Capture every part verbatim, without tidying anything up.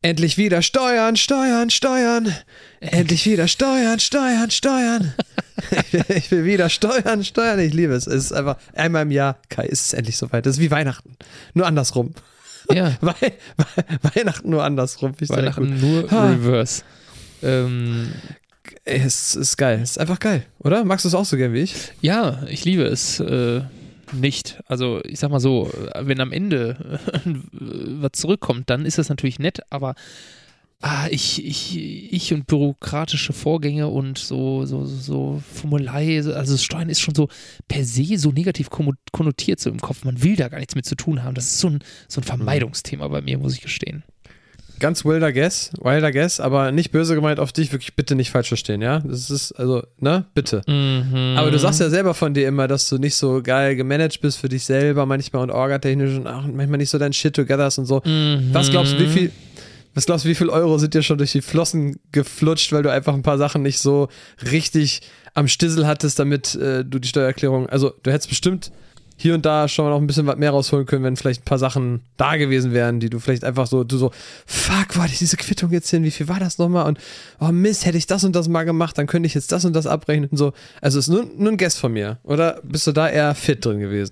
Endlich wieder Steuern, Steuern, Steuern. Endlich wieder Steuern, Steuern, Steuern. Ich will, ich will wieder Steuern, Steuern. Ich liebe es. Es ist einfach einmal im Jahr, Kai, ist es endlich soweit. Das ist wie Weihnachten. Nur andersrum. Ja. We- We- Weihnachten nur andersrum. Ich Weihnachten nur ha. Reverse. Ähm, Ey, es ist geil. Es ist einfach geil, oder? Magst du es auch so gern wie ich? ja, ich liebe es. Äh, nicht. Also ich sag mal so, wenn am Ende was zurückkommt, dann ist das natürlich nett, aber ah, ich, ich, ich und bürokratische Vorgänge und so, so, so Formularei, also das Steuern ist schon so per se so negativ konnotiert so im Kopf. Man will da gar nichts mit zu tun haben. Das ist so ein, so ein Vermeidungsthema bei mir, muss ich gestehen. Ganz wilder Guess, wilder Guess, aber nicht böse gemeint auf dich, wirklich bitte nicht falsch verstehen, ja? Das ist, also, ne, bitte. Mhm. Aber du sagst ja selber von dir immer, dass du nicht so geil gemanagt bist für dich selber, manchmal und orgatechnisch und auch manchmal nicht so dein Shit together hast und so. Mhm. Was glaubst du, wie viel, was glaubst du, wie viel Euro sind dir schon durch die Flossen geflutscht, weil du einfach ein paar Sachen nicht so richtig am Stissel hattest, damit äh, du die Steuererklärung, also du hättest bestimmt hier und da schon noch ein bisschen was mehr rausholen können, wenn vielleicht ein paar Sachen da gewesen wären, die du vielleicht einfach so, du so, fuck, wo hatte ich diese Quittung jetzt hin, wie viel war das nochmal und oh Mist, hätte ich das und das mal gemacht, dann könnte ich jetzt das und das abrechnen und so. Also ist nur, nur ein Guess von mir, oder bist du da eher fit drin gewesen?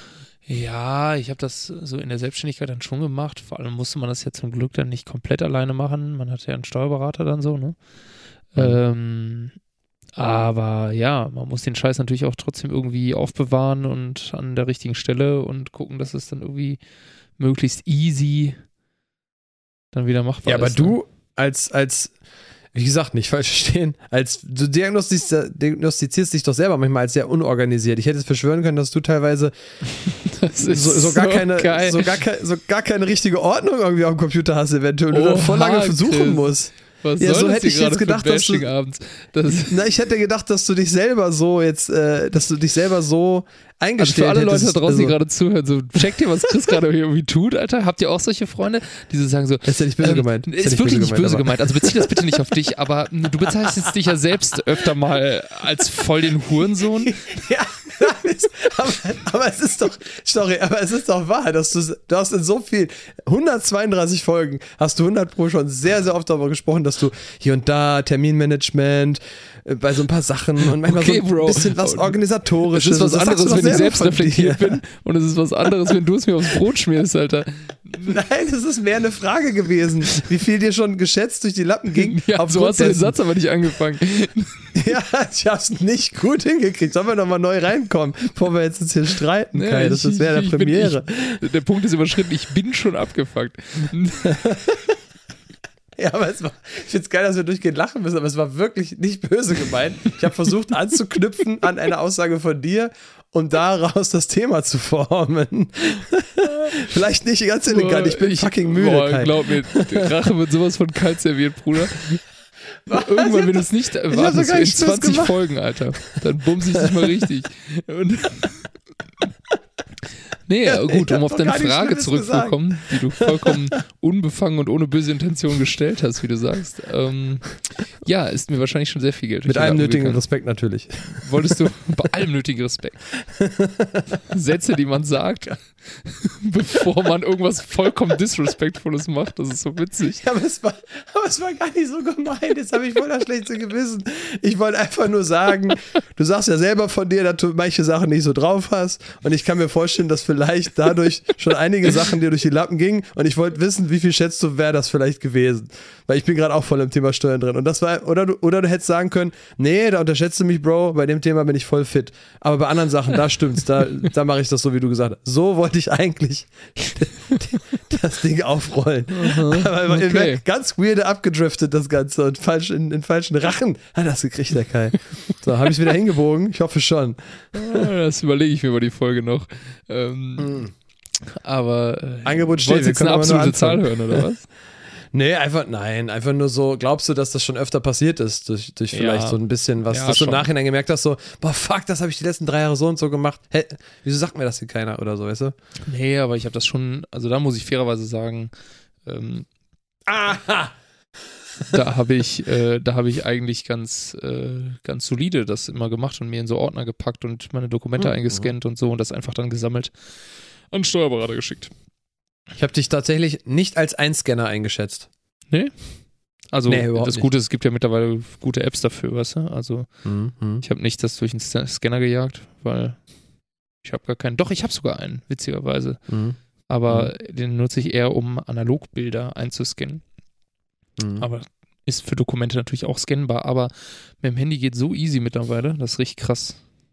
Ja, ich habe das so in der Selbstständigkeit dann schon gemacht, vor allem musste man das ja zum Glück dann nicht komplett alleine machen, man hatte ja einen Steuerberater dann so, ne? Mhm. Ähm, Aber ja, man muss den Scheiß natürlich auch trotzdem irgendwie aufbewahren und an der richtigen Stelle und gucken, dass es dann irgendwie möglichst easy dann wieder machbar ja, ist. Ja, aber ne? du als, als, wie gesagt, nicht falsch verstehen, als du diagnostizierst, diagnostizierst dich doch selber manchmal als sehr unorganisiert. Ich hätte es verschwören können, dass du teilweise das ist so, so, gar so, keine, geil. so, gar kein, so gar keine richtige Ordnung irgendwie auf dem Computer hast, eventuell. Du dann voll lange versuchen musst. Was ja, soll so das hätte ich jetzt gedacht, dass du, abends? Das na, ich hätte gedacht, dass du dich selber so jetzt, äh, dass du dich selber so eingestellt also für alle hättest, Leute da draußen, also, die gerade zuhören, so checkt ihr, was Chris gerade irgendwie tut, Alter? Habt ihr auch solche Freunde, die so sagen so, das ist ja nicht böse ähm, gemeint. Ist, ist wirklich nicht böse gemeint, also bezieh das bitte nicht auf dich, aber du bezeichnest dich ja selbst öfter mal als voll den Hurensohn. Ja, aber, aber es ist doch, sorry, aber es ist doch wahr, dass du, du hast in so viel, hundertzweiunddreißig Folgen, hast du hundert Pro schon sehr, sehr oft darüber gesprochen, dass du hier und da Terminmanagement, äh, bei so ein paar Sachen und manchmal okay, so ein Bro. bisschen was Organisatorisches. Es ist was das anderes, wenn ich selbst reflektiert dir. bin und es ist was anderes, wenn du es mir aufs Brot schmierst, Alter. Nein, es ist mehr eine Frage gewesen, wie viel dir schon geschätzt durch die Lappen ging. Ja, so hast du den Satz aber nicht angefangen. Ja, ich hab's nicht gut hingekriegt. Sollen wir nochmal neu reinkommen, bevor wir jetzt, jetzt hier streiten, Kai? Ja, das ich, wäre der ich Premiere. Bin, ich, der Punkt ist überschritten, ich bin schon abgefuckt. Ja, aber es war, ich find's geil, dass wir durchgehend lachen müssen, aber es war wirklich nicht böse gemeint. Ich habe versucht anzuknüpfen an eine Aussage von dir, um daraus das Thema zu formen. Vielleicht nicht ganz elegant, ich bin ich, fucking müde, boah, Kai. Glaub mir, Rache wird sowas von kalt serviert, Bruder. Irgendwann, wenn du es nicht erwartest, in zwanzig Folgen, Alter, dann bumse ich dich mal richtig. Und nee, ja, gut, um auf deine Frage zurückzukommen, die du vollkommen unbefangen und ohne böse Intention gestellt hast, wie du sagst. Ähm, ja, ist mir wahrscheinlich schon sehr viel Geld. Mit allem nötigen Respekt natürlich. Wolltest du bei allem nötigen Respekt. Sätze, die man sagt, bevor man irgendwas vollkommen Disrespectfules macht, das ist so witzig. Ja, aber es war, aber es war gar nicht so gemeint, jetzt habe ich voll das schlechte Gewissen. Ich wollte einfach nur sagen, du sagst ja selber von dir, dass du manche Sachen nicht so drauf hast und ich kann mir vorstellen, dass vielleicht dadurch schon einige Sachen dir durch die Lappen gingen und ich wollte wissen, wie viel schätzt du, wäre das vielleicht gewesen? Weil ich bin gerade auch voll im Thema Steuern drin und das war, oder du, oder du hättest sagen können, nee, da unterschätzt du mich, Bro, bei dem Thema bin ich voll fit, aber bei anderen Sachen, da stimmt's, da, da mache ich das so, wie du gesagt hast. So wollte ich eigentlich das Ding aufrollen. Uh-huh. Aber okay. Ganz weirde abgedriftet das Ganze und falsch in, in falschen Rachen hat das gekriegt, der Kai. So, habe ich es wieder hingebogen? Ich hoffe schon. Das überlege ich mir bei die Folge noch. Ähm, mm. Aber äh, Angebot steht, wolltest du jetzt eine absolute Zahl hören, oder was? Nee, einfach, nein, einfach nur so, glaubst du, dass das schon öfter passiert ist, durch, durch vielleicht ja. so ein bisschen was, ja, dass du im Nachhinein gemerkt hast, so, boah, fuck, das habe ich die letzten drei Jahre so und so gemacht, hä, wieso sagt mir das hier keiner oder so, weißt du? Nee, aber ich habe das schon, also da muss ich fairerweise sagen, ähm, aha! da habe ich, äh, da habe ich eigentlich ganz, äh, ganz solide das immer gemacht und mir in so Ordner gepackt und meine Dokumente mhm. eingescannt und so und das einfach dann gesammelt an den Steuerberater geschickt. Ich habe dich tatsächlich nicht als Einscanner eingeschätzt. Nee? Also Nee, überhaupt das Gute ist, es gibt ja mittlerweile gute Apps dafür, weißt du? Also Mhm. ich habe nicht das durch einen Scanner gejagt, weil ich habe gar keinen. Doch, ich habe sogar einen, witzigerweise. Mhm. Aber mhm. den nutze ich eher, um Analogbilder einzuscannen. Mhm. Aber ist für Dokumente natürlich auch scannbar, aber mit dem Handy geht so easy mittlerweile, das ist richtig krass.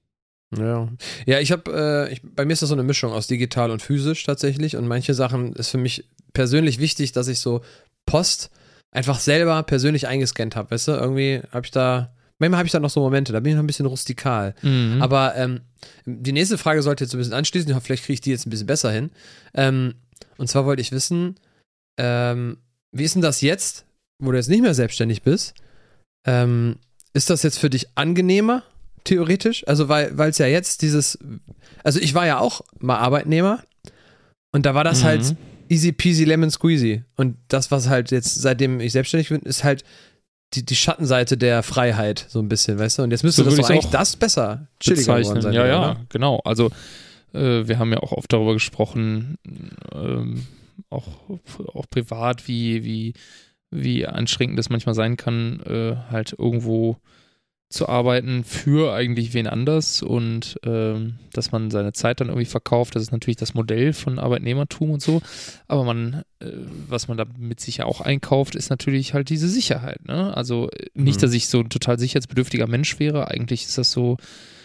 Ja, ja, ich habe, äh, ich, bei mir ist das so eine Mischung aus digital und physisch tatsächlich und manche Sachen ist für mich persönlich wichtig, dass ich so Post einfach selber persönlich eingescannt habe, weißt du, irgendwie habe ich da, manchmal habe ich da noch so Momente, da bin ich noch ein bisschen rustikal, Mhm. aber ähm, die nächste Frage sollte jetzt so ein bisschen anschließen, ich hoffe, vielleicht kriege ich die jetzt ein bisschen besser hin, ähm, und zwar wollte ich wissen, ähm, wie ist denn das jetzt, wo du jetzt nicht mehr selbstständig bist, ähm, ist das jetzt für dich angenehmer, theoretisch? Also, weil es ja jetzt dieses, also ich war ja auch mal Arbeitnehmer und da war das Mhm. halt easy peasy lemon squeezy und das, was halt jetzt, seitdem ich selbstständig bin, ist halt die, die Schattenseite der Freiheit, so ein bisschen, weißt du? Und jetzt müsste So das würde doch ich's eigentlich auch das besser chilliger geworden bezeichnen. sein. Ja, oder? ja, genau. Also äh, wir haben ja auch oft darüber gesprochen, ähm, auch, auch privat, wie, wie, wie anstrengend das manchmal sein kann, äh, halt irgendwo zu arbeiten für eigentlich wen anders und ähm, dass man seine Zeit dann irgendwie verkauft, das ist natürlich das Modell von Arbeitnehmertum und so, aber man, äh, was man damit sich ja auch einkauft, ist natürlich halt diese Sicherheit, ne? Also nicht, Mhm. dass ich so ein total sicherheitsbedürftiger Mensch wäre, eigentlich ist das so,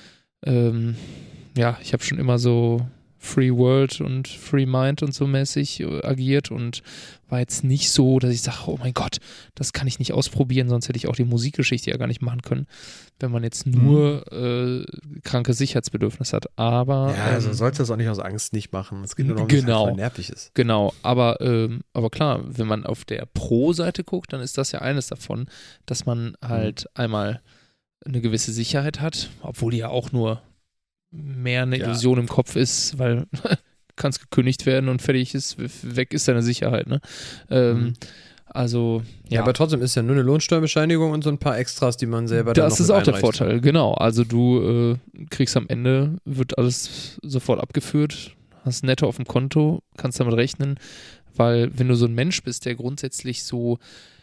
ähm, ja, ich habe schon immer so Free World und Free Mind und so mäßig äh, agiert und war jetzt nicht so, dass ich sage, oh mein Gott, das kann ich nicht ausprobieren, sonst hätte ich auch die Musikgeschichte ja gar nicht machen können, wenn man jetzt nur mhm. äh, krankes Sicherheitsbedürfnis hat. Aber Ja, also ähm, sollte das auch nicht aus Angst nicht machen. Es geht nur darum, dass genau. es einfach nervig ist. Genau, aber, ähm, aber klar, wenn man auf der Pro-Seite guckt, dann ist das ja eines davon, dass man halt mhm. einmal eine gewisse Sicherheit hat, obwohl die ja auch nur mehr eine Illusion ja. im Kopf ist, weil kannst gekündigt werden und fertig ist, weg ist deine Sicherheit, ne? Ähm, mhm. Also, ja. Ja, aber trotzdem ist ja nur eine Lohnsteuerbescheinigung und so ein paar Extras, die man selber dann das noch ist mit auch der einreicht. Vorteil, genau. Also du äh, kriegst am Ende, wird alles sofort abgeführt, hast netto auf dem Konto, kannst damit rechnen, weil wenn du so ein Mensch bist, der grundsätzlich so,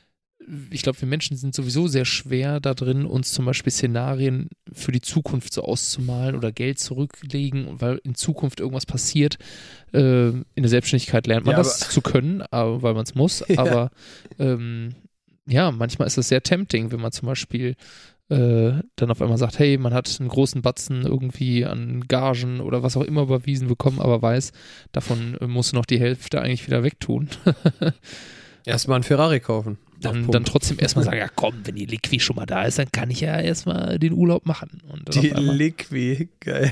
ich glaube, wir Menschen sind sowieso sehr schwer da drin, uns zum Beispiel Szenarien für die Zukunft so auszumalen oder Geld zurücklegen, weil in Zukunft irgendwas passiert. Äh, in der Selbstständigkeit lernt man ja, das zu können, aber, weil man es muss. Ja. Aber ähm, ja, manchmal ist es sehr tempting, wenn man zum Beispiel äh, dann auf einmal sagt, hey, man hat einen großen Batzen irgendwie an Gagen oder was auch immer überwiesen bekommen, aber weiß, davon äh, musst du noch die Hälfte eigentlich wieder wegtun. Erstmal einen Ferrari kaufen. Dann, dann trotzdem erstmal sagen, ja komm, wenn die Liqui schon mal da ist, dann kann ich ja erstmal den Urlaub machen. Und die Liqui, geil.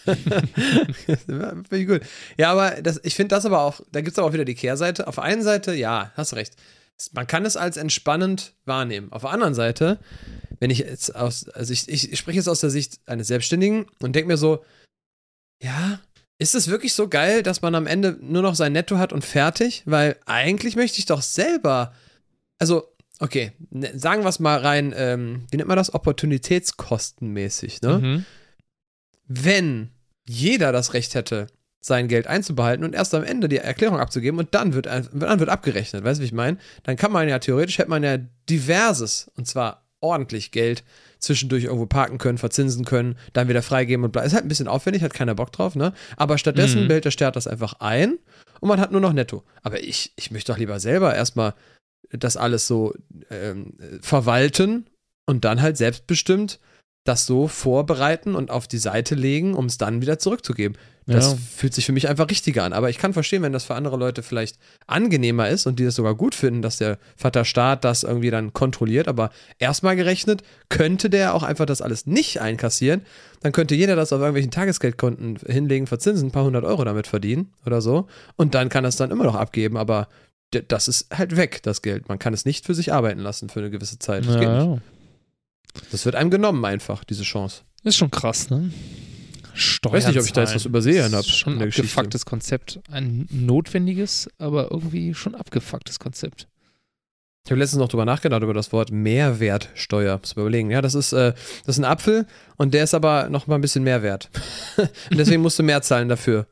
Finde ich gut. Ja, aber das, ich finde das aber auch, da gibt es aber auch wieder die Kehrseite. Auf der einen Seite, ja, hast recht. Man kann es als entspannend wahrnehmen. Auf der anderen Seite, wenn ich jetzt aus, also ich, ich, ich spreche jetzt aus der Sicht eines Selbstständigen und denke mir so, ja, ist es wirklich so geil, dass man am Ende nur noch sein Netto hat und fertig? Weil eigentlich möchte ich doch selber, also, okay, ne, sagen wir es mal rein, ähm, wie nennt man das? Opportunitätskostenmäßig, ne? Mhm. Wenn jeder das Recht hätte, sein Geld einzubehalten und erst am Ende die Erklärung abzugeben und dann wird, dann wird abgerechnet, weißt du, wie ich meine? Dann kann man ja, theoretisch hätte man ja diverses, und zwar ordentlich Geld zwischendurch irgendwo parken können, verzinsen können, dann wieder freigeben und bla. Ist halt ein bisschen aufwendig, hat keiner Bock drauf, ne? Aber stattdessen Mhm. behält der Staat das einfach ein und man hat nur noch netto. Aber ich, ich möchte doch lieber selber erstmal das alles so ähm, verwalten und dann halt selbstbestimmt das so vorbereiten und auf die Seite legen, um es dann wieder zurückzugeben. Das Ja. fühlt sich für mich einfach richtiger an. Aber ich kann verstehen, wenn das für andere Leute vielleicht angenehmer ist und die das sogar gut finden, dass der Vater Staat das irgendwie dann kontrolliert. Aber erstmal gerechnet, könnte der auch einfach das alles nicht einkassieren. Dann könnte jeder das auf irgendwelchen Tagesgeldkonten hinlegen, verzinsen, ein paar hundert Euro damit verdienen oder so. Und dann kann das dann immer noch abgeben. Aber d- das ist halt weg, das Geld. Man kann es nicht für sich arbeiten lassen für eine gewisse Zeit. Das Ja, geht nicht. ja. Das wird einem genommen einfach, diese Chance. Ist schon krass, ne? Steuern Weiß nicht, ob ich da jetzt zahlen. was übersehen habe. Ist schon ein abgefucktes Konzept. Ein notwendiges, aber irgendwie schon abgefucktes Konzept. Ich habe letztens noch drüber nachgedacht, über das Wort Mehrwertsteuer. Muss man überlegen. Ja, das ist, äh, das ist ein Apfel und der ist aber noch mal ein bisschen mehr wert. Und deswegen musst du mehr zahlen dafür.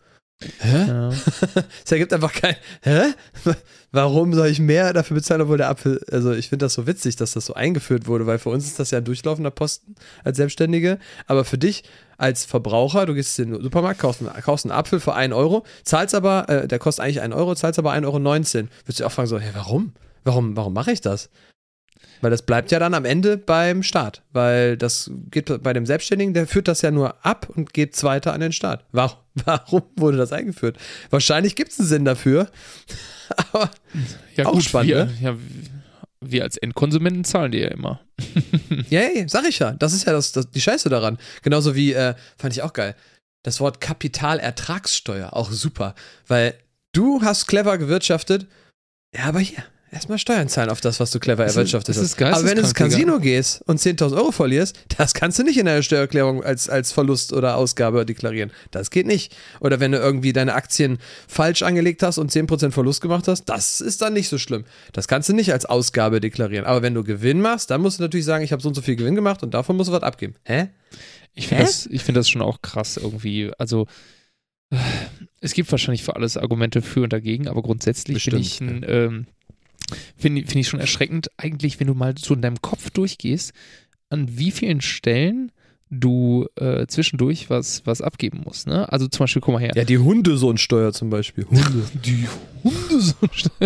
Hä? Ja. Es ergibt einfach kein, hä? Warum soll ich mehr dafür bezahlen, obwohl der Apfel, also ich finde das so witzig, dass das so eingeführt wurde, weil für uns ist das ja ein durchlaufender Posten als Selbstständige, aber für dich als Verbraucher, du gehst in den Supermarkt, kaufst, kaufst einen Apfel für einen Euro, zahlst aber, äh, der kostet eigentlich einen Euro, zahlst aber ein Euro neunzehn. Würdest du auch fragen so, hä, warum? Warum, warum mache ich das? Weil das bleibt ja dann am Ende beim Staat, weil das geht bei dem Selbstständigen, der führt das ja nur ab und geht es weiter an den Staat. Warum, warum wurde das eingeführt? Wahrscheinlich gibt es einen Sinn dafür, aber ja, auch gut, spannend, wir, ne? ja, wir als Endkonsumenten zahlen die ja immer. Ja, ja, sag ich ja. Das ist ja das, das, die Scheiße daran. Genauso wie, äh, fand ich auch geil, das Wort Kapitalertragssteuer, auch super, weil du hast clever gewirtschaftet, ja, aber hier, erstmal Steuern zahlen auf das, was du clever Das ist- erwirtschaftet das hast. ist Aber wenn du ins geisteskrank, Casino gehst und zehntausend Euro verlierst, das kannst du nicht in deiner Steuererklärung als, als Verlust oder Ausgabe deklarieren. Das geht nicht. Oder wenn du irgendwie deine Aktien falsch angelegt hast und zehn Prozent Verlust gemacht hast, das ist dann nicht so schlimm. Das kannst du nicht als Ausgabe deklarieren. Aber wenn du Gewinn machst, dann musst du natürlich sagen, ich habe so und so viel Gewinn gemacht und davon musst du was abgeben. Hä? Ich finde Hä? das, ich find das schon auch krass irgendwie. Also, äh, es gibt wahrscheinlich für alles Argumente für und dagegen, aber grundsätzlich finde ich, Bestimmt, ein, ähm, find, find ich schon erschreckend, eigentlich, wenn du mal so in deinem Kopf durchgehst, an wie vielen Stellen du äh, zwischendurch was, was abgeben musst. Ne? Also zum Beispiel, guck mal her. Ja, die Hundesohnsteuer zum Beispiel. Hunde. Die Hunde so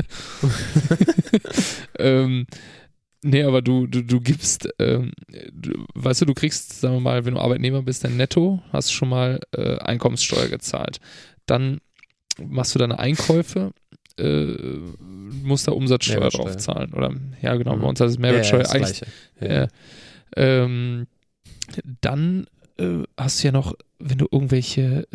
ähm, nee, aber du, du, du gibst, ähm, du, weißt du, du kriegst, sagen wir mal, wenn du Arbeitnehmer bist, dein Netto, hast schon mal äh, Einkommenssteuer gezahlt. Dann machst du deine Einkäufe, äh, musst da Umsatzsteuer Mehrwertsteuer. drauf zahlen. Oder, ja, genau, Mhm. bei uns heißt es Mehrwertsteuer. Ja, ja, das Eigentlich, Gleiche. Ja. äh, ähm, dann äh, hast du ja noch, wenn du irgendwelche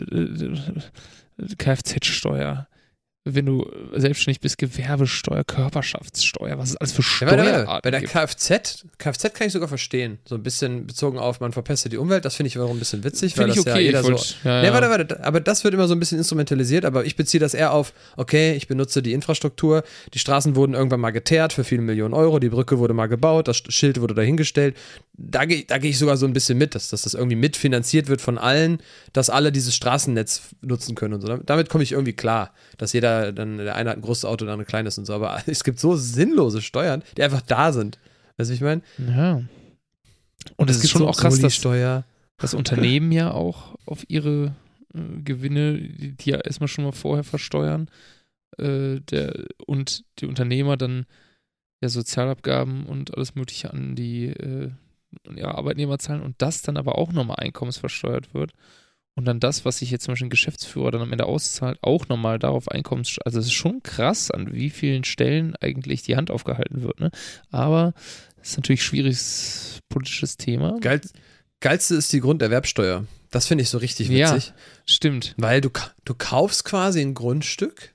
äh, Kfz-Steuer, wenn du selbstständig bist, Gewerbesteuer, Körperschaftssteuer, was es alles für Ja, warte, Steuerarten warte. Bei der gibt. Kfz, Kfz kann ich sogar verstehen. So ein bisschen bezogen auf, man verpestet die Umwelt, das finde ich wiederum ein bisschen witzig, weil Finde ich das okay. ja jeder ich so. wollt, ja, Nee, ja. warte, warte, aber das wird immer so ein bisschen instrumentalisiert, aber ich beziehe das eher auf, okay, ich benutze die Infrastruktur, die Straßen wurden irgendwann mal geteert für viele Millionen Euro, die Brücke wurde mal gebaut, das Schild wurde dahingestellt. Da gehe da geh ich sogar so ein bisschen mit, dass, dass das irgendwie mitfinanziert wird von allen, dass alle dieses Straßennetz nutzen können und so. Damit komme ich irgendwie klar, dass jeder dann, der eine hat ein großes Auto, der andere ein kleines und so, aber es gibt so sinnlose Steuern, die einfach da sind. Weißt du, wie ich meine? Ja. Und es ist schon auch krass, dass Steuer. das Unternehmen ja auch auf ihre äh, Gewinne, die, die ja erstmal schon mal vorher versteuern, äh, der, und die Unternehmer dann ja Sozialabgaben und alles Mögliche an die äh, an ihre Arbeitnehmer zahlen und das dann aber auch nochmal einkommensversteuert wird. Und dann das, was sich jetzt zum Beispiel ein Geschäftsführer dann am Ende auszahlt, auch nochmal darauf Einkommens... Also es ist schon krass, an wie vielen Stellen eigentlich die Hand aufgehalten wird. Ne? Aber es ist natürlich ein schwieriges politisches Thema. Geil, geilste ist die Grunderwerbsteuer. Das finde ich so richtig witzig. Ja, stimmt. Weil du, ka- du kaufst quasi ein Grundstück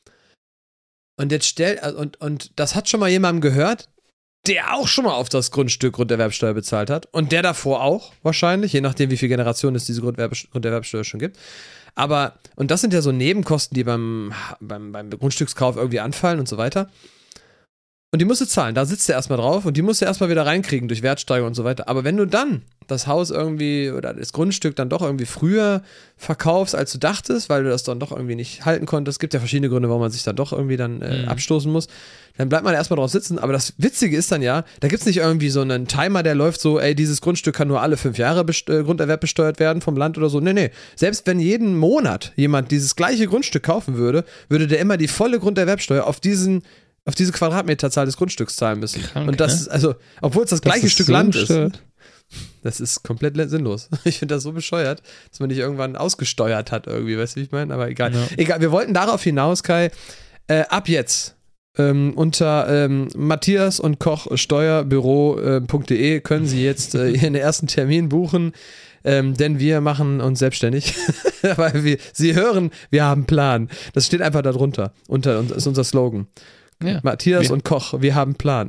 und jetzt stell, also und, und das hat schon mal jemandem gehört, der auch schon mal auf das Grundstück Grunderwerbsteuer bezahlt hat und der davor auch wahrscheinlich, je nachdem wie viele Generationen es diese Grunderwerb, Grunderwerbsteuer schon gibt. Aber, und das sind ja so Nebenkosten, die beim, beim, beim Grundstückskauf irgendwie anfallen und so weiter. Und die musst du zahlen, da sitzt du erstmal drauf und die musst du erstmal wieder reinkriegen durch Wertsteigerung und so weiter. Aber wenn du dann das Haus irgendwie oder das Grundstück dann doch irgendwie früher verkaufst, als du dachtest, weil du das dann doch irgendwie nicht halten konntest, es gibt ja verschiedene Gründe, warum man sich dann doch irgendwie dann äh, Mhm. abstoßen muss, dann bleibt man erstmal drauf sitzen. Aber das Witzige ist dann ja, da gibt es nicht irgendwie so einen Timer, der läuft so, ey, dieses Grundstück kann nur alle fünf Jahre best- äh, Grunderwerb besteuert werden vom Land oder so. Nee, nee. Selbst wenn jeden Monat jemand dieses gleiche Grundstück kaufen würde, würde der immer die volle Grunderwerbsteuer auf diesen auf diese Quadratmeterzahl des Grundstücks zahlen müssen. Krank, und das ne? ist, also, obwohl es das Das gleiche ist Stück so Land gestört. ist. Das ist komplett le- sinnlos. Ich finde das so bescheuert, dass man nicht irgendwann ausgesteuert hat irgendwie, weißt du, wie ich meine? Aber egal. Ja. Egal, wir wollten darauf hinaus, Kai, äh, ab jetzt ähm, unter ähm, Matthias und Koch Steuerbüro.de äh, können Sie jetzt äh, Ihren ersten Termin buchen, ähm, denn wir machen uns selbstständig. Weil wir, Sie hören, wir haben einen Plan. Das steht einfach darunter. Unter uns ist unser Slogan. Ja. Matthias Wir- und Koch, wir haben einen Plan.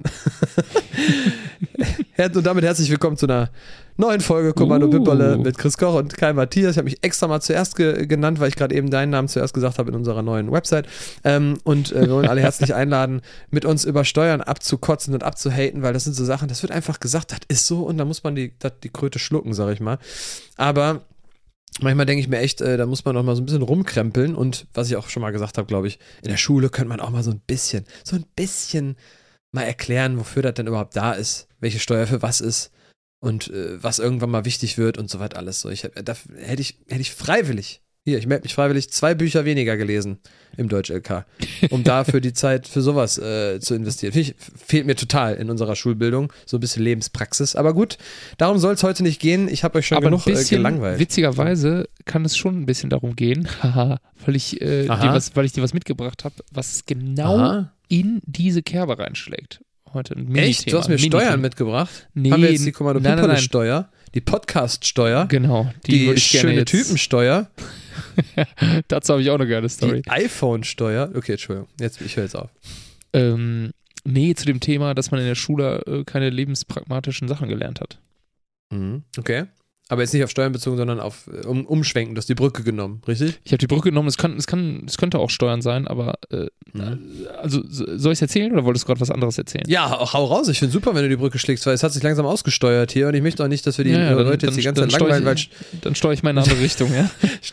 Her- und damit herzlich willkommen zu einer neuen Folge Kommando Uh. Pipperle mit Chris Koch und Kai Matthias. Ich habe mich extra mal zuerst ge genannt, weil ich gerade eben deinen Namen zuerst gesagt habe in unserer neuen Website. Ähm, und äh, wir wollen alle herzlich einladen, mit uns über Steuern abzukotzen und abzuhaten, weil das sind so Sachen, das wird einfach gesagt, das ist so und da muss man die, dat, die Kröte schlucken, sag ich mal. Aber Manchmal denke ich mir echt, äh, da muss man noch mal so ein bisschen rumkrempeln und was ich auch schon mal gesagt habe, glaube ich, in der Schule könnte man auch mal so ein bisschen, so ein bisschen mal erklären, wofür das denn überhaupt da ist, welche Steuer für was ist und äh, was irgendwann mal wichtig wird und so weit alles so. Ich, da hätte ich, hätte ich freiwillig, hier, ich melde mich freiwillig, zwei Bücher weniger gelesen im Deutsch-L K, um da für die Zeit für sowas äh, zu investieren. Finde ich, fehlt mir total in unserer Schulbildung, so ein bisschen Lebenspraxis. Aber gut, darum soll es heute nicht gehen. Ich habe euch schon Aber genug ein bisschen, äh, gelangweilt. Witzigerweise kann es schon ein bisschen darum gehen, haha, weil ich, äh, dir was, weil ich dir was mitgebracht habe, was genau Aha. in diese Kerbe reinschlägt. Heute ein Echt? Du hast mir Mini-Thema. Steuern mitgebracht? Nee, Haben wir jetzt die Kommando nein, nein, nein. Steuer, die Podcast-Steuer, Genau, die, die würde ich gerne schöne jetzt, Typensteuer, dazu habe ich auch eine geile Story. die iPhone-Steuer. Okay, Entschuldigung, jetzt, ich höre jetzt auf. Ähm, nee, zu dem Thema, dass man in der Schule äh, keine lebenspragmatischen Sachen gelernt hat. Mhm. Okay. Aber jetzt nicht auf Steuern bezogen, sondern auf äh, um, Umschwenken, du hast die Brücke genommen, richtig? Ich habe die Brücke genommen, es, kann, es, kann, es könnte auch Steuern sein, aber äh, Mhm. also soll ich es erzählen oder wolltest du gerade was anderes erzählen? Ja, hau raus. Ich finde super, wenn du die Brücke schlägst, weil es hat sich langsam ausgesteuert hier und ich möchte auch nicht, dass wir die Ja, ja, dann- Leute jetzt dann- die ganze dann Zeit steuer langweilen, ich- weil Dann steuere ich mal in eine andere Richtung, ja?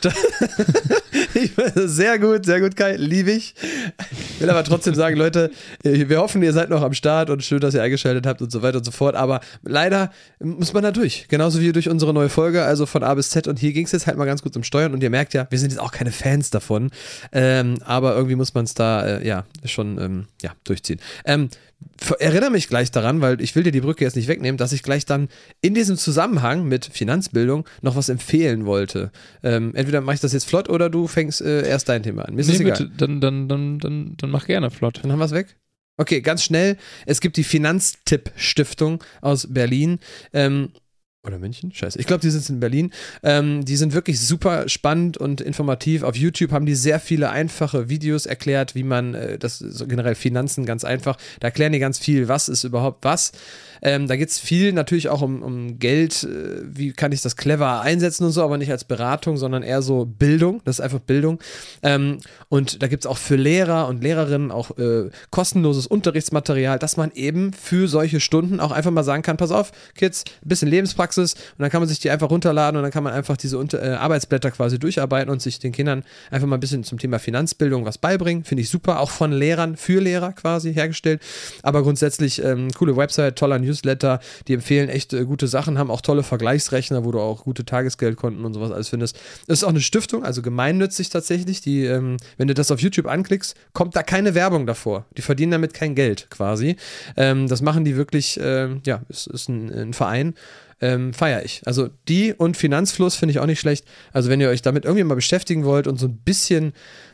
Ich, sehr gut, sehr gut, Kai, liebe ich. Will aber trotzdem sagen, Leute, wir hoffen, ihr seid noch am Start und schön, dass ihr eingeschaltet habt und so weiter und so fort. Aber leider muss man da durch. Genauso wie durch unsere neue Folge, also von A bis Z. Und hier ging es jetzt halt mal ganz gut um Steuern. Und ihr merkt ja, wir sind jetzt auch keine Fans davon. Ähm, aber irgendwie muss man es da, äh, ja, schon ähm, ja, durchziehen. Ähm, Erinnere mich gleich daran, weil ich will dir die Brücke jetzt nicht wegnehmen, dass ich gleich dann in diesem Zusammenhang mit Finanzbildung noch was empfehlen wollte. Ähm, entweder mache ich das jetzt flott oder du fängst äh, erst dein Thema an. Mir ist es Nee, egal. bitte, dann, dann, dann, dann, dann mach gerne flott. Dann haben wir es weg. Okay, ganz schnell. Es gibt die Finanztipp-Stiftung aus Berlin. Ähm, oder München? Scheiße. Ich glaube, die sitzen in Berlin. Ähm, die sind wirklich super spannend und informativ. Auf YouTube haben die sehr viele einfache Videos erklärt, wie man äh, das so generell Finanzen ganz einfach. Da erklären die ganz viel, was ist überhaupt was. Ähm, da geht es viel natürlich auch um, um Geld. Äh, wie kann ich das clever einsetzen und so, aber nicht als Beratung, sondern eher so Bildung. Das ist einfach Bildung. Ähm, und da gibt es auch für Lehrer und Lehrerinnen auch äh, kostenloses Unterrichtsmaterial, dass man eben für solche Stunden auch einfach mal sagen kann, pass auf, Kids, ein bisschen Lebenspraxis und dann kann man sich die einfach runterladen und dann kann man einfach diese Unter- äh, Arbeitsblätter quasi durcharbeiten und sich den Kindern einfach mal ein bisschen zum Thema Finanzbildung was beibringen. Finde ich super, auch von Lehrern für Lehrer quasi hergestellt. Aber grundsätzlich ähm, coole Website, toller Newsletter, die empfehlen echt äh, gute Sachen, haben auch tolle Vergleichsrechner, wo du auch gute Tagesgeldkonten und sowas alles findest. Das ist auch eine Stiftung, also gemeinnützig tatsächlich, die, ähm, wenn du das auf YouTube anklickst, kommt da keine Werbung davor. Die verdienen damit kein Geld quasi. Ähm, das machen die wirklich, ähm, ja, ist, ist ein, ein Verein. Ähm, feiere ich. Also die und Finanzfluss finde ich auch nicht schlecht. Also wenn ihr euch damit irgendwie mal beschäftigen wollt und so ein bisschen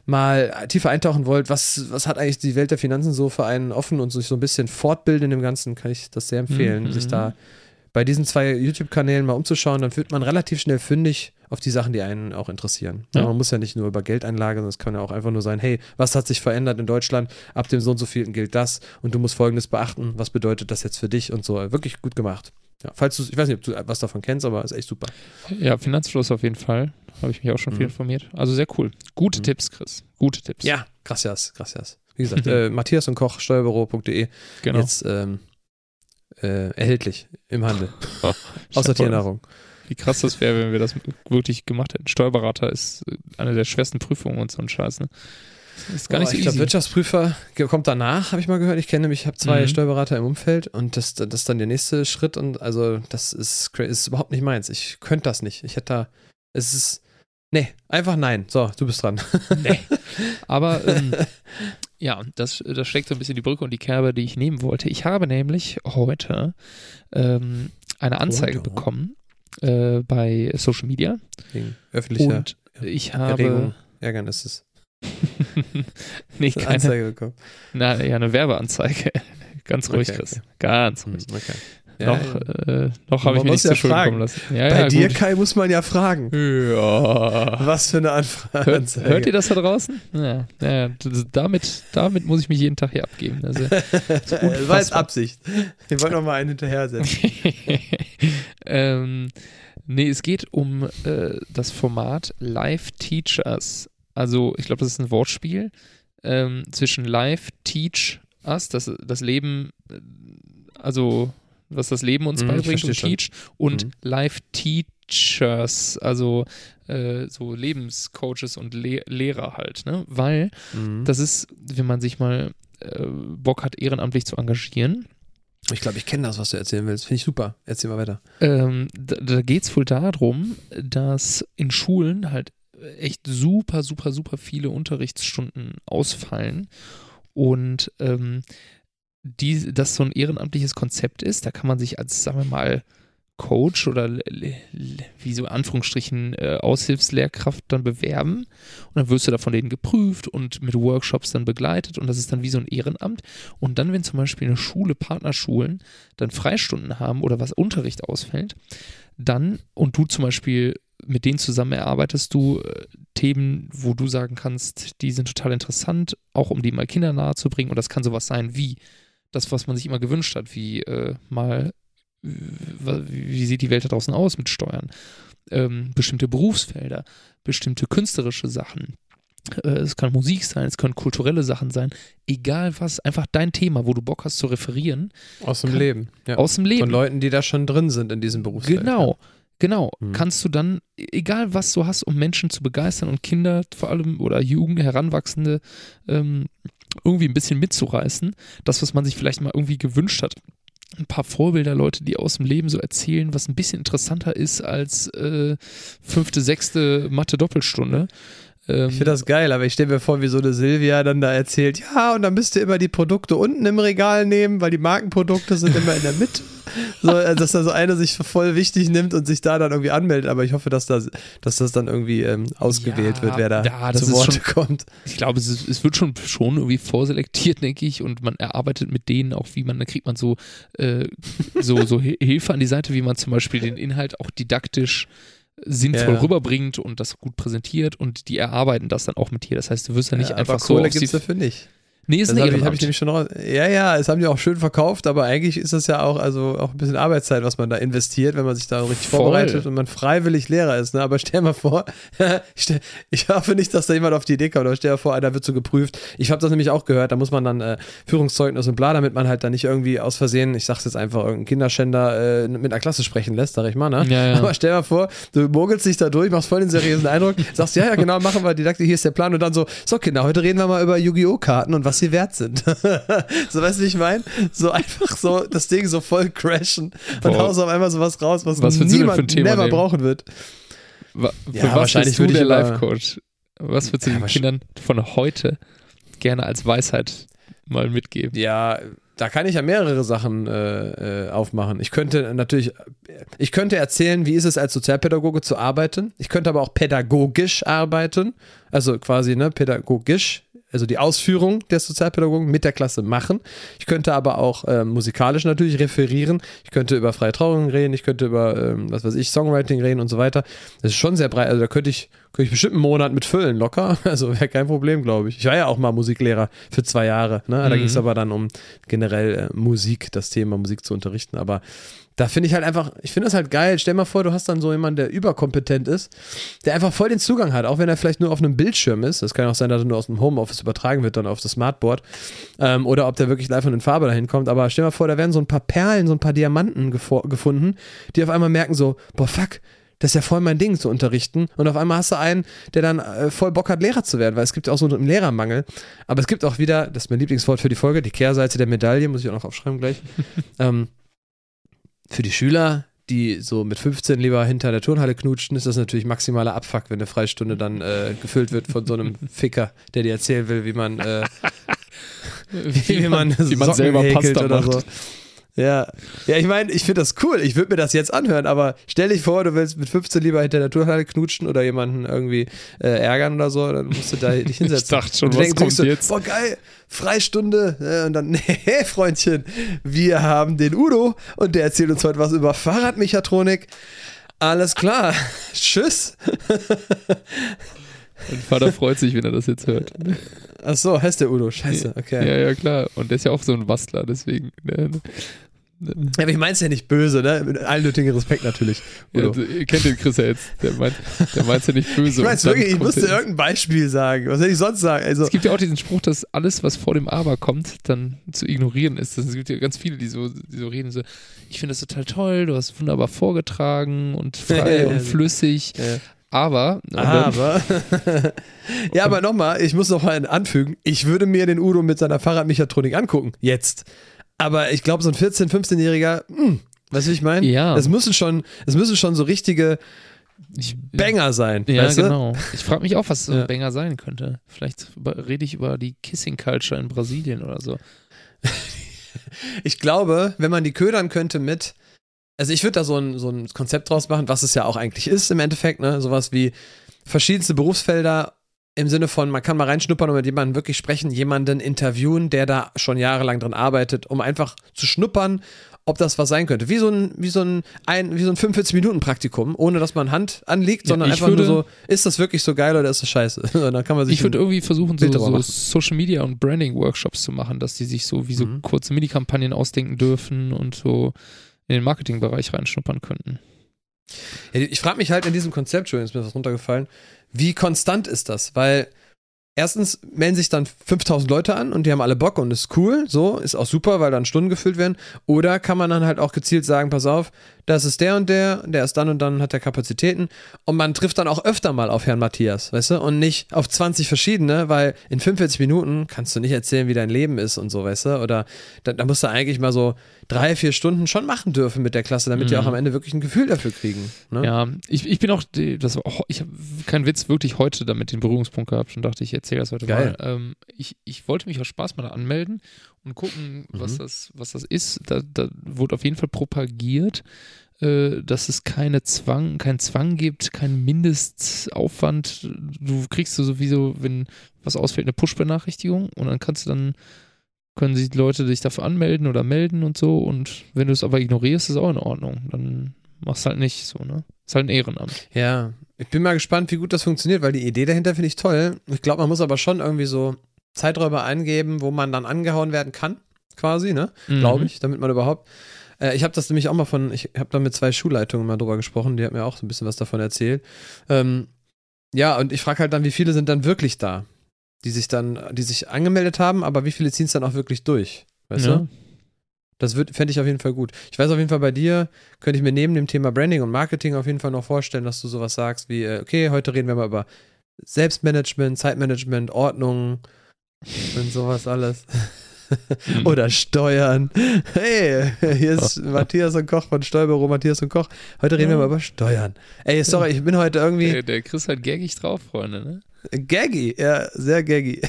mal tiefer eintauchen wollt, was, was hat eigentlich die Welt der Finanzen so für einen offen und sich so ein bisschen fortbilden in dem Ganzen, kann ich das sehr empfehlen, Mhm. sich da bei diesen zwei YouTube-Kanälen mal umzuschauen, dann wird man relativ schnell fündig auf die Sachen, die einen auch interessieren. Ja. Man muss ja nicht nur über Geldeinlage, sondern es kann ja auch einfach nur sein, hey, was hat sich verändert in Deutschland? Ab dem so und so vielen gilt das und du musst Folgendes beachten. Was bedeutet das jetzt für dich und so. Wirklich gut gemacht. Ja, falls du, ich weiß nicht, ob du was davon kennst, aber ist echt super. Ja, Finanzfluss auf jeden Fall. Habe ich mich auch schon viel Mhm. informiert. Also sehr cool. Gute Mhm. Tipps, Chris. Gute Tipps. Ja, gracias, gracias. Wie gesagt, äh, Matthias und Koch, steuerbüro punkt de, genau. jetzt ähm, äh, erhältlich im Handel. Oh, Außer Tiernahrung. Wie krass das wäre, wenn wir das wirklich gemacht hätten. Steuerberater ist äh, eine der schwersten Prüfungen und so ein Scheiß. Ne? Das ist gar Oh, nicht so ich glaube, easy. Wirtschaftsprüfer kommt danach, habe ich mal gehört. Ich kenne nämlich, ich habe zwei Mhm. Steuerberater im Umfeld und das, das ist dann der nächste Schritt und also das ist, cra- ist überhaupt nicht meins. Ich könnte das nicht. Ich hätte da, es ist, nee, einfach nein. So, du bist dran. Nee. Aber ähm, ja, das, das schlägt so ein bisschen die Brücke und die Kerbe, die ich nehmen wollte. Ich habe nämlich heute ähm, eine Anzeige Heute? bekommen äh, bei Social Media Wegen öffentlicher und ich habe Erregung, Ärgernis ist nicht eine keine, Anzeige bekommen. na, ja, eine Werbeanzeige. Ganz ruhig, Okay, Chris. okay. Ganz Hm, ruhig. okay. Ja, noch ja. äh, noch habe ich Man mir muss nicht ja zu Schulden fragen. kommen lassen. Ja, Bei ja, dir, gut. Kai, muss man ja fragen. Ja. Was für eine Anfrage. Hört, hört ihr das da draußen? Ja, ja das, damit, damit muss ich mich jeden Tag hier abgeben. Also, Das war jetzt Absicht. Wir wollen noch mal einen hinterher setzen. ähm, nee, es geht um äh, das Format Live Teachers. Also, ich glaube, das ist ein Wortspiel ähm, zwischen Live Teach Us, das, das Leben, äh, also was das Leben uns Mhm, ich beibringt und verstehe teacht. Und Mhm. Life Teachers, also äh, so Lebenscoaches und Le- Lehrer halt, ne? Weil Mhm. das ist, wenn man sich mal äh, Bock hat, ehrenamtlich zu engagieren, Ich glaube, ich kenne das, was du erzählen willst. Finde ich super. Erzähl mal weiter. ähm, da, da geht es wohl darum, dass in Schulen halt echt super, super, super viele Unterrichtsstunden ausfallen und ähm, die, das so ein ehrenamtliches Konzept ist. Da kann man sich als, sagen wir mal, Coach oder le- le- wie so in Anführungsstrichen äh, Aushilfslehrkraft dann bewerben und dann wirst du da von denen geprüft und mit Workshops dann begleitet und das ist dann wie so ein Ehrenamt und dann, wenn zum Beispiel eine Schule, Partnerschulen dann Freistunden haben oder was Unterricht ausfällt, dann und du zum Beispiel mit denen zusammen erarbeitest du äh, Themen, wo du sagen kannst, die sind total interessant, auch um die mal Kinder nahe zu bringen und das kann sowas sein wie das, was man sich immer gewünscht hat, wie äh, mal wie sieht die Welt da draußen aus mit Steuern, ähm, bestimmte Berufsfelder, bestimmte künstlerische Sachen. Äh, es kann Musik sein, es können kulturelle Sachen sein, egal was, einfach dein Thema, wo du Bock hast zu referieren. Aus dem kann, Leben. Ja. Aus dem Leben. Von Leuten, die da schon drin sind in diesem Berufsfeld. Genau, genau. Mhm. Kannst du dann, egal was du hast, um Menschen zu begeistern und Kinder vor allem oder Jugend, Heranwachsende ähm, irgendwie ein bisschen mitzureißen, das, was man sich vielleicht mal irgendwie gewünscht hat. Ein paar Vorbilder, Leute, die aus dem Leben so erzählen, was ein bisschen interessanter ist als äh, fünfte, sechste Mathe-Doppelstunde. Ähm, Ich finde das geil, aber ich stelle mir vor, wie so eine Silvia dann da erzählt, ja, und dann müsst ihr immer die Produkte unten im Regal nehmen, weil die Markenprodukte sind immer in der Mitte. So, dass da so eine sich für voll wichtig nimmt und sich da dann irgendwie anmeldet, aber ich hoffe, dass das, dass das dann irgendwie ähm, ausgewählt Ja, wird, wer da ja, das zu ist Wort schon- kommt. Ich glaube, es, ist, es wird schon, schon irgendwie vorselektiert, denke ich, und man erarbeitet mit denen auch, wie man, da kriegt man so, äh, so, so Hi- Hilfe an die Seite, wie man zum Beispiel den Inhalt auch didaktisch sinnvoll Ja. rüberbringt und das gut präsentiert und die erarbeiten das dann auch mit dir. Das heißt, du wirst ja nicht Ja, einfach aber so Kohle auf sie... gibt's dafür nicht. Nee, ist Das ein habe ich, hab Ehrenamt. ich nämlich schon raus. Ja, ja, es haben die auch schön verkauft, aber eigentlich ist das ja auch, also auch ein bisschen Arbeitszeit, was man da investiert, wenn man sich da richtig Voll. vorbereitet und man freiwillig Lehrer ist. Ne? Aber stell mal vor, ich, stell, ich hoffe nicht, dass da jemand auf die Idee kommt, aber stell dir vor, einer wird so geprüft. Ich habe das nämlich auch gehört, da muss man dann äh, Führungszeugnis und bla, damit man halt dann nicht irgendwie aus Versehen, ich sag's jetzt einfach, irgendeinen Kinderschänder äh, mit einer Klasse sprechen lässt, sag ich mal. Ne? Ja, ja. Aber stell mal vor, du mogelst dich da durch, machst voll den seriösen Eindruck, sagst, ja, ja, genau, machen wir Didaktik, hier ist der Plan und dann so, so Kinder, heute reden wir mal über Yu-Gi-Oh! Karten und was sie wert sind. So, weißt du, wie ich meine? So einfach so das Ding so voll crashen und Boah. haust auf einmal sowas raus, was, Was würdest du denn für ein niemand Thema never nehmen? brauchen wird. Wa- Ja, für was wahrscheinlich bist du würde ich der über- Life-Coach? Was würdest du Ja, den wahrsch- Kindern von heute gerne als Weisheit mal mitgeben? Ja, da kann ich ja mehrere Sachen äh, äh, aufmachen. Ich könnte natürlich, ich könnte erzählen, wie ist es als Sozialpädagoge zu arbeiten. Ich könnte aber auch pädagogisch arbeiten, also quasi ne, pädagogisch, also die Ausführung der Sozialpädagogen mit der Klasse machen. Ich könnte aber auch äh, musikalisch natürlich referieren. Ich könnte über freie Trauung reden, ich könnte über, ähm, was weiß ich, Songwriting reden und so weiter. Das ist schon sehr breit, also da könnte ich, könnte ich bestimmt einen Monat mit füllen, locker. Also wäre kein Problem, glaube ich. Ich war ja auch mal Musiklehrer für zwei Jahre. Ne? Da Mhm. ging es aber dann um generell äh, Musik, das Thema Musik zu unterrichten. Aber da finde ich halt einfach, ich finde das halt geil. Stell mal vor, du hast dann so jemanden, der überkompetent ist, der einfach voll den Zugang hat, auch wenn er vielleicht nur auf einem Bildschirm ist. Das kann auch sein, dass er nur aus dem Homeoffice übertragen wird, dann auf das Smartboard. Ähm, oder ob der wirklich live und in Farbe dahin kommt. Aber stell mal vor, da werden so ein paar Perlen, so ein paar Diamanten gefo- gefunden, die auf einmal merken so, boah, fuck, das ist ja voll mein Ding zu unterrichten. Und auf einmal hast du einen, der dann äh, voll Bock hat, Lehrer zu werden, weil es gibt auch so einen Lehrermangel. Aber es gibt auch wieder, das ist mein Lieblingswort für die Folge, die Kehrseite der Medaille, muss ich auch noch aufschreiben gleich. ähm, für die Schüler, die so mit fünfzehn lieber hinter der Turnhalle knutschen, ist das natürlich maximaler Abfuck, wenn eine Freistunde dann äh, gefüllt wird von so einem Ficker, der dir erzählen will, wie man äh, wie, wie man, wie man Socken selber häkelt Pasta oder macht. so. Ja, ja, ich meine, ich finde das cool. Ich würde mir das jetzt anhören, aber stell dich vor, du willst mit fünfzehn lieber hinter der Turnhalle knutschen oder jemanden irgendwie äh, ärgern oder so, dann musst du da dich hinsetzen. Ich dachte schon, Und du was denkst- kommt denkst du, jetzt? Boah, geil, Freistunde. Äh, und dann, nee, Freundchen, wir haben den Udo und der erzählt uns heute was über Fahrradmechatronik. Alles klar, tschüss. Mein Vater freut sich, wenn er das jetzt hört. Ach so, heißt der Udo, scheiße, okay. Ja, ja, klar. Und der ist ja auch so ein Bastler, deswegen. Ne? Ja, aber ich mein's ja nicht böse, ne? Mit allen nötigen Respekt natürlich. Ja, ihr kennt den Chris ja jetzt. Der meint der meint's ja nicht böse. Ich mein's wirklich, ich musste irgendein Beispiel sagen. Was soll ich sonst sagen? Also, es gibt ja auch diesen Spruch, dass alles, was vor dem Aber kommt, dann zu ignorieren ist. Es gibt ja ganz viele, die so, die so reden, so, ich finde das total toll, du hast wunderbar vorgetragen und frei und flüssig. Ja. Aber. Aber. ja, aber nochmal, ich muss noch mal anfügen, ich würde mir den Udo mit seiner Fahrradmechatronik angucken. Jetzt. Aber ich glaube, so ein vierzehn-, fünfzehnjähriger, mh, weißt du, wie ich meine? Ja. Es müssen schon, es müssen schon so richtige ich, Banger sein. Ja, weißt du? Genau. Ich frage mich auch, was so ein ja. Banger sein könnte. Vielleicht über, rede ich über die Kissing Culture in Brasilien oder so. Ich glaube, wenn man die ködern könnte mit, also ich würde da so ein, so ein Konzept draus machen, was es ja auch eigentlich ist im Endeffekt, ne? Sowas wie verschiedenste Berufsfelder im Sinne von, man kann mal reinschnuppern und mit jemandem wirklich sprechen, jemanden interviewen, der da schon jahrelang drin arbeitet, um einfach zu schnuppern, ob das was sein könnte. Wie so ein, wie so ein, ein, wie so ein fünfundvierzig-Minuten-Praktikum, ohne dass man Hand anlegt, sondern ja, einfach würde, nur so, ist das wirklich so geil oder ist das scheiße? Dann kann man sich ich würde irgendwie versuchen, so, so Social Media und Branding-Workshops zu machen, dass die sich so wie so mhm. kurze Mini-Kampagnen ausdenken dürfen und so in den Marketingbereich reinschnuppern könnten. Ja, ich frage mich halt in diesem Konzept, Entschuldigung, ist mir was runtergefallen, wie konstant ist das? Weil erstens melden sich dann fünftausend Leute an und die haben alle Bock und ist cool, so, ist auch super, weil dann Stunden gefüllt werden. Oder kann man dann halt auch gezielt sagen, pass auf, das ist der und der, der ist dann und dann, hat der Kapazitäten und man trifft dann auch öfter mal auf Herrn Matthias, weißt du, und nicht auf zwanzig verschiedene, weil in fünfundvierzig Minuten kannst du nicht erzählen, wie dein Leben ist und so, weißt du, oder da, da musst du eigentlich mal so drei, vier Stunden schon machen dürfen mit der Klasse, damit mhm. die auch am Ende wirklich ein Gefühl dafür kriegen. Ne? Ja, ich, ich bin auch, das war, ich habe keinen Witz, wirklich heute damit den Berührungspunkt gehabt und dachte, ich erzähle das heute Geil. mal. Ähm, ich, ich wollte mich aus Spaß mal da anmelden und gucken, mhm. was, das, was das ist. Da, da wurde auf jeden Fall propagiert, äh, dass es keine Zwang, keinen Zwang gibt, keinen Mindestaufwand. Du kriegst du sowieso, wenn was ausfällt, eine Push-Benachrichtigung und dann kannst du dann können sich die Leute sich dafür anmelden oder melden und so und wenn du es aber ignorierst, ist es auch in Ordnung. Dann machst du halt nicht so, ne? Ist halt ein Ehrenamt. Ja, ich bin mal gespannt, wie gut das funktioniert, weil die Idee dahinter finde ich toll. Ich glaube, man muss aber schon irgendwie so Zeiträume eingeben, wo man dann angehauen werden kann, quasi, ne? Mhm. Glaube ich, damit man überhaupt äh, ich habe das nämlich auch mal von, ich habe da mit zwei Schulleitungen mal drüber gesprochen, die hat mir auch so ein bisschen was davon erzählt. Ähm, ja, und ich frage halt dann, wie viele sind dann wirklich da? Die sich dann, die sich angemeldet haben, aber wie viele ziehen es dann auch wirklich durch? Weißt ja. du? Das fände ich auf jeden Fall gut. Ich weiß auf jeden Fall, bei dir könnte ich mir neben dem Thema Branding und Marketing auf jeden Fall noch vorstellen, dass du sowas sagst wie, okay, heute reden wir mal über Selbstmanagement, Zeitmanagement, Ordnung und sowas alles. Oder Steuern. Hey, hier ist Matthias und Koch von Steuerbüro Matthias und Koch. Heute reden ja. wir mal über Steuern. Ey, sorry, ich bin heute irgendwie... Der, der Chris hat gaggig drauf, Freunde, ne? Gaggy, ja, sehr gaggy.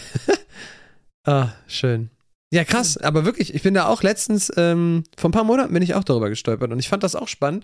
Ah, schön. Ja, krass, aber wirklich, ich bin da auch letztens, ähm, vor ein paar Monaten bin ich auch darüber gestolpert und ich fand das auch spannend.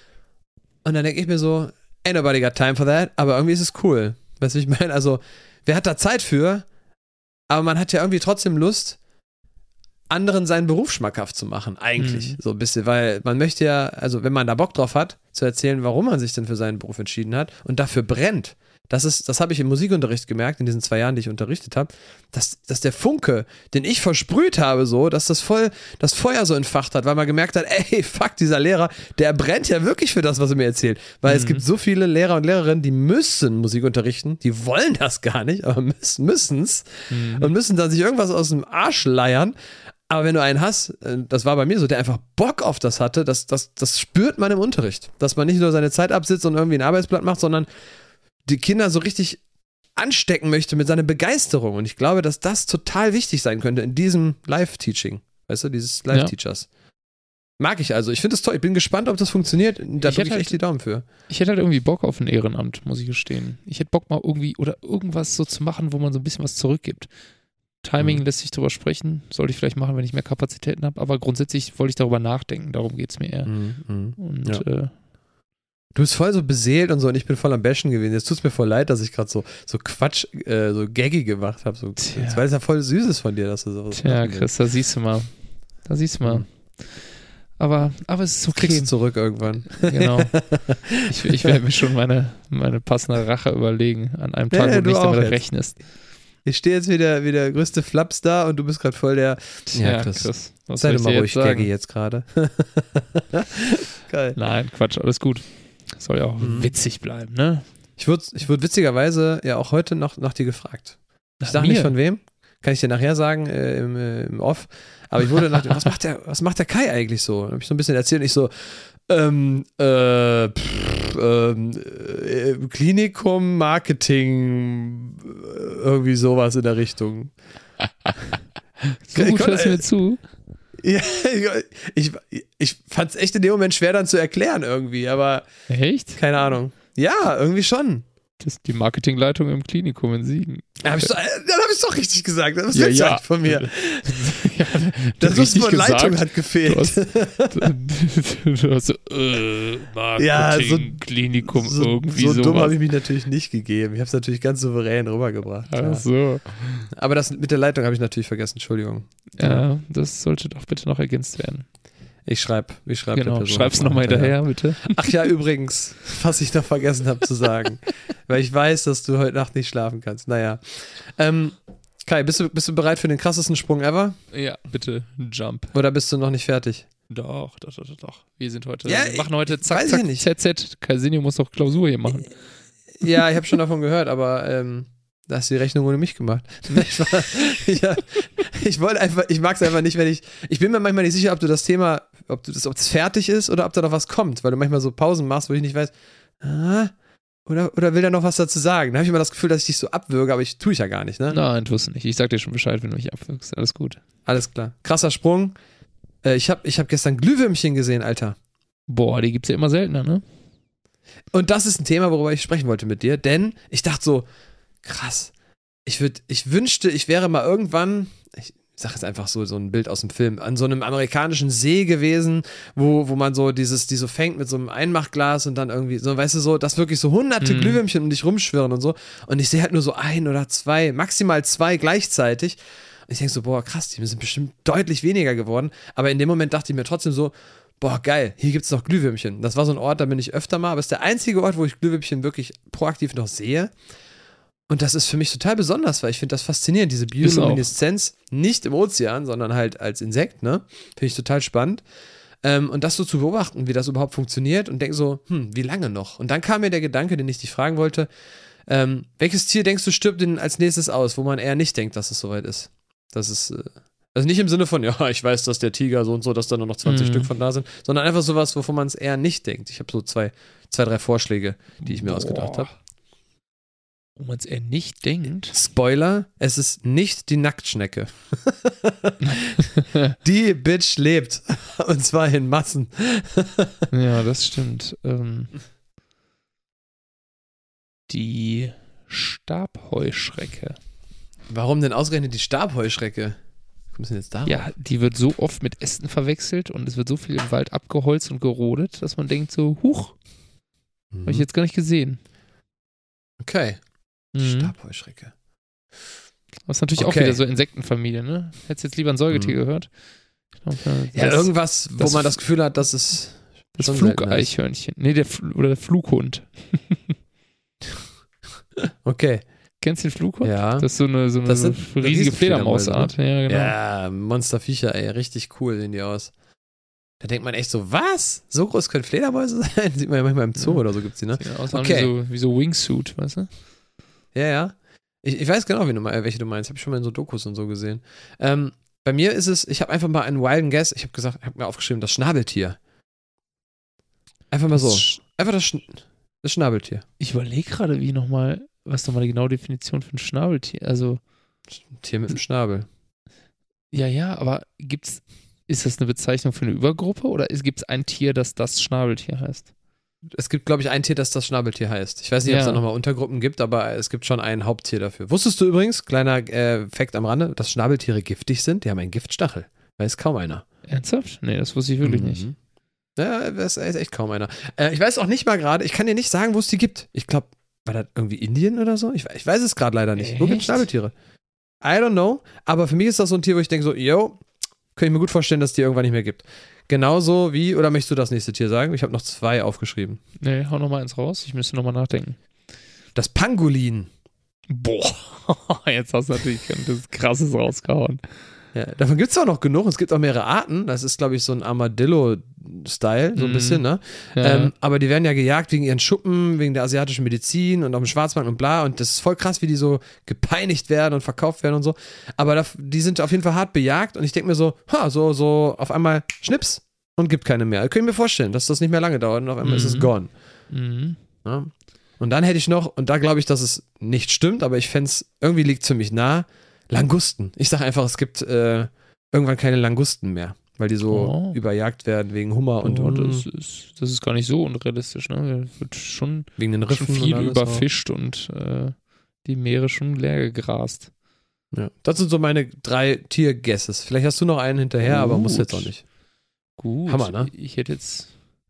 Und dann denke ich mir so, ain't nobody got time for that, aber irgendwie ist es cool. Weißt du, wie ich meine? Also, wer hat da Zeit für? Aber man hat ja irgendwie trotzdem Lust, anderen seinen Beruf schmackhaft zu machen, eigentlich. Mhm. So ein bisschen, weil man möchte ja, also wenn man da Bock drauf hat, zu erzählen, warum man sich denn für seinen Beruf entschieden hat und dafür brennt. Das ist, das habe ich im Musikunterricht gemerkt, in diesen zwei Jahren, die ich unterrichtet habe, dass, dass der Funke, den ich versprüht habe, so, dass das voll das Feuer so entfacht hat, weil man gemerkt hat, ey, fuck, dieser Lehrer, der brennt ja wirklich für das, was er mir erzählt. Weil mhm. es gibt so viele Lehrer und Lehrerinnen, die müssen Musik unterrichten, die wollen das gar nicht, aber müssen es mhm. und müssen dann sich irgendwas aus dem Arsch leiern. Aber wenn du einen hast, das war bei mir so, der einfach Bock auf das hatte, das, das, das spürt man im Unterricht. Dass man nicht nur seine Zeit absitzt und irgendwie ein Arbeitsblatt macht, sondern die Kinder so richtig anstecken möchte mit seiner Begeisterung. Und ich glaube, dass das total wichtig sein könnte in diesem Live-Teaching. Weißt du, dieses Live-Teachers. Ja. Mag ich also. Ich finde es toll. Ich bin gespannt, ob das funktioniert. Da drücke ich halt, echt die Daumen für. Ich hätte halt irgendwie Bock auf ein Ehrenamt, muss ich gestehen. Ich hätte Bock mal irgendwie oder irgendwas so zu machen, wo man so ein bisschen was zurückgibt. Timing mhm. lässt sich drüber sprechen. Sollte ich vielleicht machen, wenn ich mehr Kapazitäten habe. Aber grundsätzlich wollte ich darüber nachdenken. Darum geht es mir eher. Mhm. Und ja. äh, du bist voll so beseelt und so und ich bin voll am Bashen gewesen. Jetzt tut es mir voll leid, dass ich gerade so, so Quatsch, äh, so Gaggy gemacht habe. So, weil es ja voll süß ist von dir, dass du sowas Tja, Chris, da siehst du mal. Da siehst du mal. Mhm. Aber, aber es ist okay. Kriegst du zurück irgendwann. Genau. Ich, ich werde mir schon meine, meine passende Rache überlegen an einem Tag, ja, wo du nicht damit jetzt. rechnest. Ich stehe jetzt wieder wie der größte Flaps da und du bist gerade voll der. Ja, Chris. Chris was sei doch mal ruhig, Gaggy, jetzt gerade. Geil. Nein, Quatsch, alles gut. Soll ja auch Mhm. witzig bleiben, ne? Ich wurde ich wurde witzigerweise ja auch heute noch nach dir gefragt. Ich Nach sage mir? nicht von wem, kann ich dir nachher sagen äh, im, äh, im Off. Aber ich wurde nach was macht der, was macht der Kai eigentlich so? Dann habe ich so ein bisschen erzählt und ich so, ähm, äh, pff, ähm, äh, Klinikum, Marketing, äh, irgendwie sowas in der Richtung. So Ich gut kon- hörst du mir zu. Ja, ich, ich fand es echt in dem Moment schwer dann zu erklären irgendwie, aber Echt? keine Ahnung. Ja, irgendwie schon. Das ist die Marketingleitung im Klinikum in Siegen. Hab ich so, dann habe ich es doch richtig gesagt. Was Ja, willst du ja. eigentlich von mir? Ja, Das richtig von gesagt. Leitung hat gefehlt. Du hast, du hast so, äh, Marketing, Ja, so- Klinikum, so irgendwie so sowas. dumm habe ich mich natürlich nicht gegeben. Ich habe es natürlich ganz souverän rübergebracht. Ach Ja. so. Aber das mit der Leitung habe ich natürlich vergessen. Entschuldigung. Ja, das sollte doch bitte noch ergänzt werden. Ich schreibe ich schreib der Genau, Person. schreib's nochmal hinterher, bitte. Ach ja, übrigens, was ich noch vergessen habe zu sagen. Weil ich weiß, dass du heute Nacht nicht schlafen kannst. Naja. Ähm, Kai, bist du, bist du bereit für den krassesten Sprung ever? Ja, bitte, Jump. Oder bist du noch nicht fertig? Doch, doch, doch, doch, doch. Wir sind heute, Ja, wir machen heute ich- zack, weiß ich zack, nicht. Z Z. Casinio muss doch Klausur hier machen. Ja, ich habe schon davon gehört, aber ähm, da hast du die Rechnung ohne mich gemacht. Ich, war, ja, ich wollte einfach, ich mag es einfach nicht, wenn ich, ich bin mir manchmal nicht sicher, ob du das Thema, ob du das, ob das fertig ist oder ob da noch was kommt, weil du manchmal so Pausen machst, wo ich nicht weiß, ah, oder, oder will der noch was dazu sagen? Da habe ich immer das Gefühl, dass ich dich so abwürge, aber ich tue ich ja gar nicht, ne? Nein, tust du nicht. Ich sag dir schon Bescheid, wenn du mich abwirkst. Alles gut. Alles klar. Krasser Sprung. Äh, ich habe ich hab gestern Glühwürmchen gesehen, Alter. Boah, die gibt's ja immer seltener, ne? Und das ist ein Thema, worüber ich sprechen wollte mit dir, denn ich dachte so, krass, ich würde, ich wünschte, ich wäre mal irgendwann, ich sag jetzt einfach so, so ein Bild aus dem Film, an so einem amerikanischen See gewesen, wo, wo man so dieses, die so fängt mit so einem Einmachglas und dann irgendwie, so, weißt du, so, dass wirklich so hunderte Mhm. Glühwürmchen um dich rumschwirren und so. Und ich sehe halt nur so ein oder zwei, maximal zwei gleichzeitig. Und ich denke so, boah, krass, die sind bestimmt deutlich weniger geworden. Aber in dem Moment dachte ich mir trotzdem so, boah, geil, hier gibt's noch Glühwürmchen. Das war so ein Ort, da bin ich öfter mal, aber es ist der einzige Ort, wo ich Glühwürmchen wirklich proaktiv noch sehe. Und das ist für mich total besonders, weil ich finde das faszinierend, diese Biolumineszenz, nicht im Ozean, sondern halt als Insekt, ne? Finde ich total spannend. Ähm, und das so zu beobachten, wie das überhaupt funktioniert und denke so, hm, wie lange noch? Und dann kam mir der Gedanke, den ich dich fragen wollte, ähm, welches Tier denkst du stirbt denn als nächstes aus, wo man eher nicht denkt, dass es soweit ist? Das ist, äh, also nicht im Sinne von, ja, ich weiß, dass der Tiger so und so, dass da nur noch zwanzig Mhm. Stück von da sind, sondern einfach sowas, wovon man es eher nicht denkt. Ich habe so zwei, zwei, drei Vorschläge, die ich mir Boah. ausgedacht habe. Wo man es eher nicht denkt. Spoiler, es ist nicht die Nacktschnecke. Die Bitch lebt. Und zwar in Massen. Ja, das stimmt. Ähm, die Stabheuschrecke. Warum denn ausgerechnet die Stabheuschrecke? Kommst du denn jetzt da? Ja, die wird so oft mit Ästen verwechselt und es wird so viel im Wald abgeholzt und gerodet, dass man denkt so, huch, Mhm. habe ich jetzt gar nicht gesehen. Okay. Mhm. Stabheuschrecke. Das ist natürlich Okay. auch wieder so Insektenfamilie, ne? Hättest jetzt lieber ein Säugetier Mhm. gehört? Ich glaub, ja, Ja, das, irgendwas, wo das- man das Gefühl hat, dass es das schon seltener ist. Flugeichhörnchen. Nee, der Fl oder der Flughund. Okay. Kennst du den Flughund? Ja. Das ist so eine, so eine Das sind riesige Riesenfledermäuse, Fledermausart. Ja, genau. Ja, Monsterviecher, ey. Richtig cool sehen die aus. Da denkt man echt so, was? So groß können Fledermäuse sein? Sieht man ja manchmal im Zoo Ja. oder so gibt's die, ne? Sieht aus Okay. wie, so, wie so Wingsuit, weißt du? Ja, ja. Ich, ich weiß genau, wie du, me- welche du meinst. Habe ich schon mal in so Dokus und so gesehen. Ähm, bei mir ist es, ich habe einfach mal einen wilden Guess. Ich habe gesagt, ich habe mir aufgeschrieben, das Schnabeltier. Einfach mal so. Sch- Einfach das, Schn das Schnabeltier. Ich überlege gerade, wie nochmal, was nochmal die genaue Definition für ein Schnabeltier, also, Tier mit dem Schnabel. ja, ja, aber gibt's, ist das eine Bezeichnung für eine Übergruppe oder gibt es ein Tier, das das Schnabeltier heißt? Es gibt, glaube ich, ein Tier, das das Schnabeltier heißt. Ich weiß nicht, ob es Ja. da nochmal Untergruppen gibt, aber es gibt schon ein Haupttier dafür. Wusstest du übrigens, kleiner äh, Fact am Rande, dass Schnabeltiere giftig sind? Die haben einen Giftstachel. Weiß kaum einer. Ernsthaft? Nee, das wusste ich wirklich Mhm. nicht. Ja, das ist echt kaum einer. Äh, ich weiß auch nicht mal gerade, ich kann dir nicht sagen, wo es die gibt. Ich glaube, war das irgendwie Indien oder so? Ich, ich weiß es gerade leider nicht. Wo gibt es Echt? Schnabeltiere? I don't know. Aber für mich ist das so ein Tier, wo ich denke so, yo, kann ich mir gut vorstellen, dass es die irgendwann nicht mehr gibt. Genauso wie, oder möchtest du das nächste Tier sagen? Ich habe noch zwei aufgeschrieben. Nee, hau nochmal eins raus, ich müsste nochmal nachdenken. Das Pangolin. Boah, jetzt hast du natürlich das Krasses rausgehauen. Ja, davon gibt es auch noch genug. Es gibt auch mehrere Arten. Das ist, glaube ich, so ein Armadillo-Style, so ein Mhm. bisschen, ne? Ja. Ähm, aber die werden ja gejagt wegen ihren Schuppen, wegen der asiatischen Medizin und auf dem Schwarzmarkt und bla. Und das ist voll krass, wie die so gepeinigt werden und verkauft werden und so. Aber da, die sind auf jeden Fall hart bejagt. Und ich denke mir so, ha, so, so auf einmal Schnips und gibt keine mehr. Können wir mir vorstellen, dass das nicht mehr lange dauert und auf einmal Mhm. ist es gone. Mhm. Ja? Und dann hätte ich noch, und da glaube ich, dass es nicht stimmt, aber ich fände es, irgendwie liegt es für mich nah, Langusten. Ich sage einfach, es gibt äh, irgendwann keine Langusten mehr, weil die so Oh. überjagt werden wegen Hummer und, Und, und, das, ist, das ist gar nicht so unrealistisch, ne? Da wird schon, wegen den schon Riffen viel und alles überfischt und äh, die Meere schon leer gegrast. auch. Ja. Das sind so meine drei Tier-Guesses. Vielleicht hast du noch einen hinterher, aber musst du jetzt auch nicht. Gut. Hammer, ne? Ich hätte jetzt.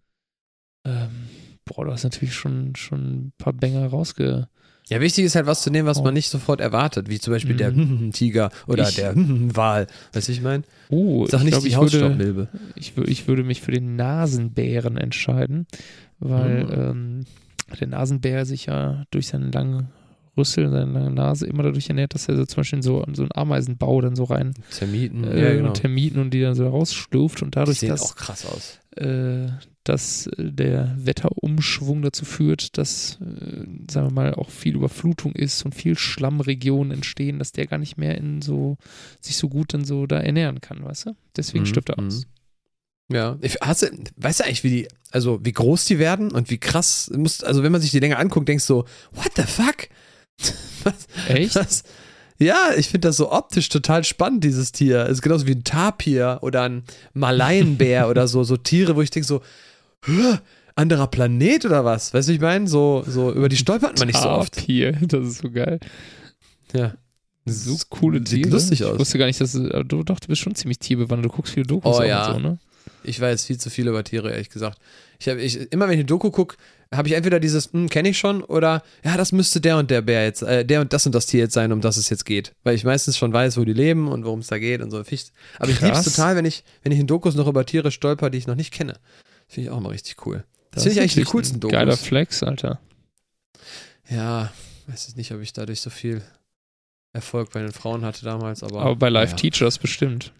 Ähm, boah, du hast natürlich schon, schon ein paar Bänger rausge. Ja, wichtig ist halt was zu nehmen, was Oh. man nicht sofort erwartet, wie zum Beispiel Mhm. der Tiger oder Ich- der Wal. Weißt du, wie ich meine? Oh, Sag ich nicht glaube, die ich würde, Hausstaubmilbe. ich, wür- ich würde mich für den Nasenbären entscheiden, weil Ah. ähm, der Nasenbär sich ja durch seinen langen Rüssel, seine lange Nase immer dadurch ernährt, dass er so zum Beispiel in so, in so einen Ameisenbau dann so rein Termiten. äh, ja, genau. und Termiten und die dann so rausschlürft und Die dadurch, sehen dass auch krass aus. äh, dass äh, der Wetterumschwung dazu führt, dass, äh, sagen wir mal, auch viel Überflutung ist und viel Schlammregionen entstehen, dass der gar nicht mehr in so, sich so gut dann so da ernähren kann, weißt du? Deswegen Mhm, stirbt er mhm. aus. Ja, ich, hast du, weißt du eigentlich, wie die, also wie groß die werden und wie krass, muss, also wenn man sich die länger anguckt, denkst du so, what the fuck? Was, Echt? was? Ja, ich finde das so optisch total spannend, dieses Tier. Es ist genauso wie ein Tapir oder ein Malayenbär oder so, so Tiere, wo ich denke so, "Hä, anderer Planet oder was? Weißt du, wie ich meine? So, so, über die stolpert man nicht so oft. Tapir, das ist so geil. Ja. So coole Sieht Tiere. lustig Ich aus. wusste gar nicht, dass du, aber du, doch, du bist schon ziemlich tierbewandert. Du guckst viele Dokus Oh auch ja. und so, ne? Ich weiß viel zu viel über Tiere, ehrlich gesagt. Ich habe ich, immer wenn ich eine Doku gucke, habe ich entweder dieses, hm, kenne ich schon, oder ja, das müsste der und der Bär jetzt, äh, der und das und das Tier jetzt sein, um das es jetzt geht. Weil ich meistens schon weiß, wo die leben und worum es da geht und so. Ficht. Aber ich liebe es Krass. total, wenn ich, wenn ich in Dokus noch über Tiere stolper, die ich noch nicht kenne. Finde ich auch immer richtig cool. Das, finde ich ist eigentlich die natürlich coolsten ein Dokus. Geiler Flex, Alter. Ja, weiß ich nicht, ob ich dadurch so viel Erfolg bei den Frauen hatte damals, aber. Aber bei Live ja. Teachers bestimmt.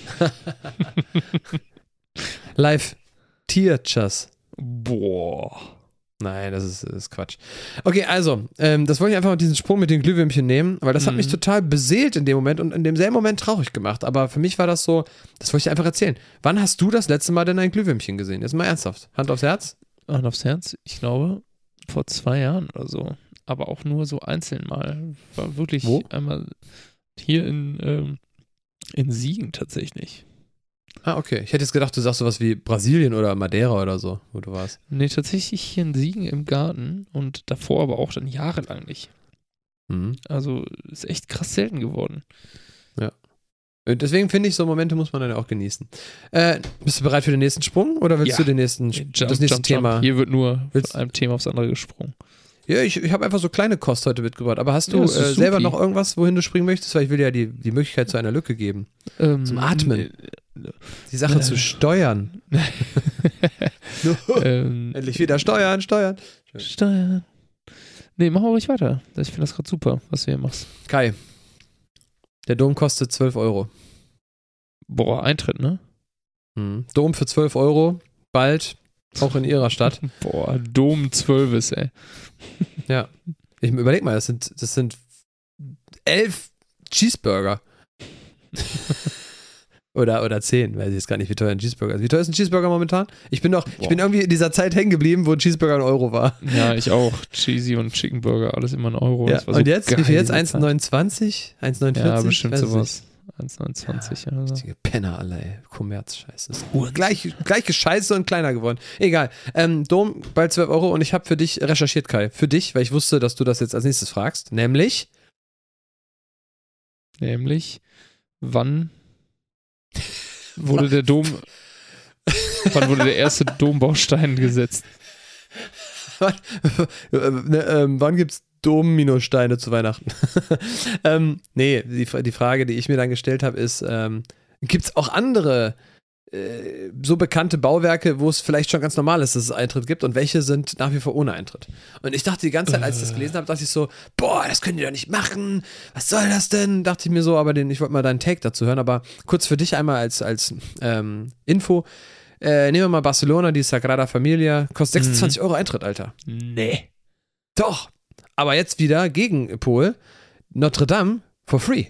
Live Teachers. Boah. Nein, das ist, das ist Quatsch. Okay, also, ähm, das wollte ich einfach mit diesem Sprung mit den Glühwürmchen nehmen, weil das hat Mhm. mich total beseelt in dem Moment und in demselben Moment traurig gemacht. Aber für mich war das so, das wollte ich einfach erzählen. Wann hast du das letzte Mal denn ein Glühwürmchen gesehen? Jetzt mal ernsthaft. Hand aufs Herz? Hand aufs Herz, ich glaube, vor zwei Jahren oder so. Aber auch nur so einzeln mal. War wirklich Wo? einmal hier in, ähm, in Siegen tatsächlich. Ah, okay. Ich hätte jetzt gedacht, du sagst sowas wie Brasilien oder Madeira oder so, wo du warst. Nee, tatsächlich hier in Siegen im Garten und davor aber auch dann jahrelang nicht. Mhm. Also ist echt krass selten geworden. Und deswegen finde ich, so Momente muss man dann ja auch genießen. Äh, bist du bereit für den nächsten Sprung oder willst Ja. du den nächsten, Jump, das nächste jump, Thema? Jump. Hier wird nur Willst- von einem Thema aufs andere gesprungen. Ja, ich, ich habe einfach so kleine Kost heute mitgebracht. Aber hast du Ja, das ist äh, selber supi. noch irgendwas, wohin du springen möchtest? Weil ich will ja die, die Möglichkeit zu einer Lücke geben. Ähm, Zum Atmen. äh, Die Sache Äh. zu steuern. ähm, Endlich wieder steuern, steuern. Steuern. Nee, machen wir ruhig weiter. Ich finde das gerade super, was du hier machst. Kai, der Dom kostet zwölf Euro. Boah, Eintritt, ne? Mhm. Dom für zwölf Euro, bald, auch in ihrer Stadt. Boah, Dom zwölf ist, ey. Ja. Ich überleg mal, das sind, das sind elf Cheeseburger. oder, oder zehn, weiß ich jetzt gar nicht, wie teuer ein Cheeseburger ist. Wie teuer ist ein Cheeseburger momentan? Ich bin doch, ich Boah. bin irgendwie in dieser Zeit hängen geblieben, wo ein Cheeseburger ein Euro war. Ja, ich auch. Cheesy und Chicken Burger, alles immer ein Euro. Ja. Das war so Und jetzt, wie geil, viel jetzt? diese eins Zeit. neunundzwanzig? eins neunundvierzig? Ja, bestimmt Weiß es sowas. eins neunundzwanzig oder so. Richtige Penner alle, ey. Kommerzscheiße. Ist gleich, gleich gescheiße und kleiner geworden. Egal. Ähm, Dom, bald zwölf Euro und ich habe für dich recherchiert, Kai. Für dich, weil ich wusste, dass du das jetzt als nächstes fragst. Nämlich, Nämlich, wann wurde der Dom, wann wurde der erste Dombaustein gesetzt? äh, ne, ähm, wann gibt's Dom-Steine zu Weihnachten? ähm, nee, die, die Frage, die ich mir dann gestellt habe, ist, ähm, gibt's auch andere äh, so bekannte Bauwerke, wo es vielleicht schon ganz normal ist, dass es Eintritt gibt und welche sind nach wie vor ohne Eintritt. Und ich dachte die ganze Zeit, als ich das gelesen habe, dachte ich so, boah, das können die doch nicht machen, was soll das denn? Dachte ich mir so, aber den, ich wollte mal deinen Take dazu hören, aber kurz für dich einmal als, als ähm, Info, äh, nehmen wir mal Barcelona, die Sagrada Familia, kostet sechsundzwanzig mhm. Euro Eintritt, Alter. Nee. Doch. Aber jetzt wieder Gegenpol, Notre Dame for free.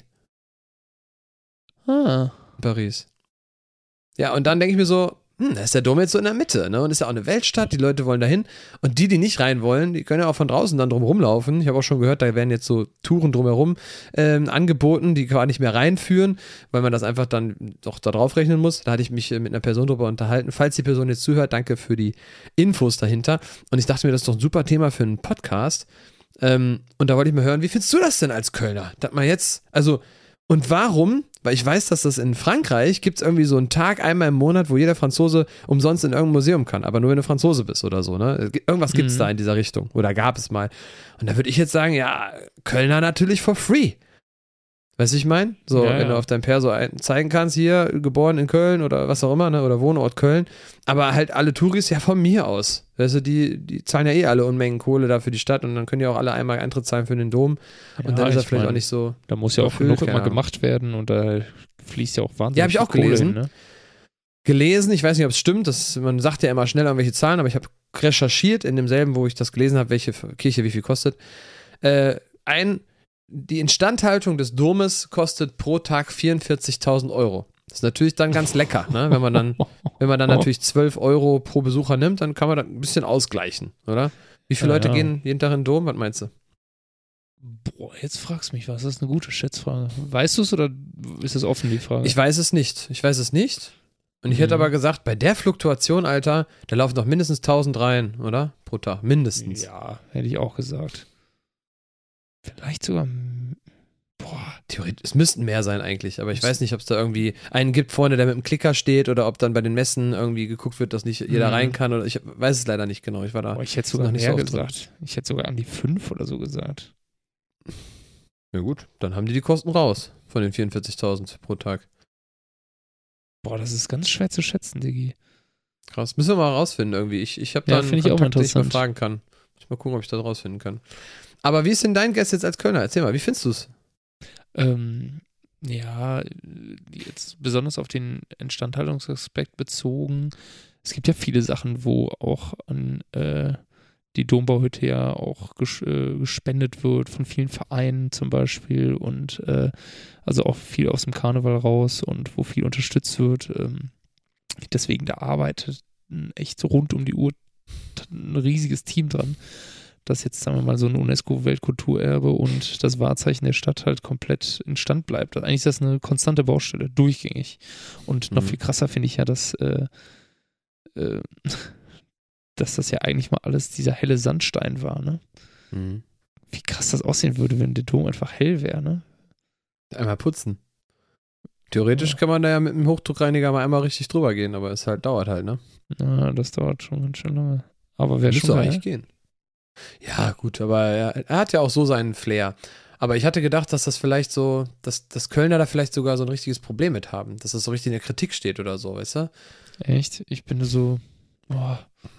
Ah. Paris. Ja, und dann denke ich mir so, hm, da ist der Dom jetzt so in der Mitte, ne? Und ist ja auch eine Weltstadt, die Leute wollen dahin. Und die, die nicht rein wollen, die können ja auch von draußen dann drum rumlaufen. Ich habe auch schon gehört, da werden jetzt so Touren drumherum ähm, angeboten, die gar nicht mehr reinführen, weil man das einfach dann doch da drauf rechnen muss. Da hatte ich mich mit einer Person drüber unterhalten. Falls die Person jetzt zuhört, danke für die Infos dahinter. Und ich dachte mir, das ist doch ein super Thema für einen Podcast. Ähm, und da wollte ich mal hören, wie findest du das denn als Kölner? Dass man jetzt, also, und warum? Weil ich weiß, dass das in Frankreich gibt es irgendwie so einen Tag einmal im Monat, wo jeder Franzose umsonst in irgendein Museum kann, aber nur wenn du Franzose bist oder so, ne? Irgendwas gibt es mhm. da in dieser Richtung oder gab es mal. Und da würde ich jetzt sagen, ja, Kölner natürlich for free. Weißt du, ich meine? So, ja, wenn ja. du auf deinem Perso ein- zeigen kannst, hier, geboren in Köln oder was auch immer, ne? Oder Wohnort Köln. Aber halt alle Touris ja von mir aus. Weißt du, die, die zahlen ja eh alle Unmengen Kohle da für die Stadt und dann können ja auch alle einmal Eintritt zahlen für den Dom. Und Ja, dann ist er ich vielleicht mein, auch nicht so. Da muss ja auch erfüllt, genug immer keine Ahnung. gemacht werden und da fließt ja auch wahnsinnig Ja, hab ich auch viel Kohle gelesen. hin, ne? gelesen, ich weiß nicht, ob es stimmt, das, man sagt ja immer schnell irgendwelche Zahlen, aber ich habe recherchiert in demselben, wo ich das gelesen habe, welche Kirche wie viel kostet. Äh, ein, die Instandhaltung des Domes kostet pro Tag vierundvierzigtausend Euro. Das ist natürlich dann ganz lecker, ne? Wenn man dann, wenn man dann natürlich zwölf Euro pro Besucher nimmt, dann kann man das ein bisschen ausgleichen, oder? Wie viele Ja, Leute ja. gehen jeden Tag in den Dom? Was meinst du? Boah, jetzt fragst du mich was. Das ist eine gute Schätzfrage. Weißt du es oder ist das offen, die Frage? Ich weiß es nicht. Ich weiß es nicht. Und ich hätte Mhm. aber gesagt, bei der Fluktuation, Alter, da laufen doch mindestens tausend rein, oder? Pro Tag. Mindestens. Ja, hätte ich auch gesagt. Vielleicht sogar. Boah. Theoretisch, es müssten mehr sein eigentlich, aber ich weiß nicht, ob es da irgendwie einen gibt vorne, der mit dem Klicker steht oder ob dann bei den Messen irgendwie geguckt wird, dass nicht jeder Mhm. rein kann oder ich weiß es leider nicht genau. Ich war da. Boah, ich hätte noch sogar nicht mehr so oft drin. gesagt. Ich hätte sogar an die fünf oder so gesagt. Ja gut, dann haben die die Kosten raus von den vierundvierzigtausend pro Tag. Boah, das ist ganz schwer zu schätzen, Diggi. Krass. Müssen wir mal rausfinden irgendwie. Ich, ich habe da Ja, einen finde ich auch mal Kontakt, den ich mal interessant. fragen kann. Muss ich mal gucken, ob ich das rausfinden kann. Aber wie ist denn dein Gast jetzt als Kölner? Erzähl mal, wie findest du es? Ähm, ja, jetzt besonders auf den Instandhaltungsaspekt bezogen. Es gibt ja viele Sachen, wo auch an äh, die Dombauhütte ja auch ges äh, gespendet wird von vielen Vereinen zum Beispiel und äh, also auch viel aus dem Karneval raus und wo viel unterstützt wird. Ähm, deswegen, da arbeitet ein echt rund um die Uhr ein riesiges Team dran, dass jetzt, sagen wir mal, so ein UNESCO-Weltkulturerbe und das Wahrzeichen der Stadt halt komplett instand bleibt. Eigentlich ist das eine konstante Baustelle, durchgängig. Und noch Mhm. viel krasser finde ich ja, dass, äh, äh, dass das ja eigentlich mal alles dieser helle Sandstein war, ne? Mhm. Wie krass das aussehen würde, wenn der Dom einfach hell wäre, ne? Einmal putzen. Theoretisch Ja. kann man da ja mit einem Hochdruckreiniger mal einmal richtig drüber gehen, aber es halt dauert halt, ne? Na, das dauert schon ganz schön lange. Aber wäre Müsste schon geil. eigentlich gehen. Ja, gut, aber er, er hat ja auch so seinen Flair. Aber ich hatte gedacht, dass das vielleicht so, dass, dass Kölner da vielleicht sogar so ein richtiges Problem mit haben, dass das so richtig in der Kritik steht oder so, weißt du? Echt? Ich bin so, boah.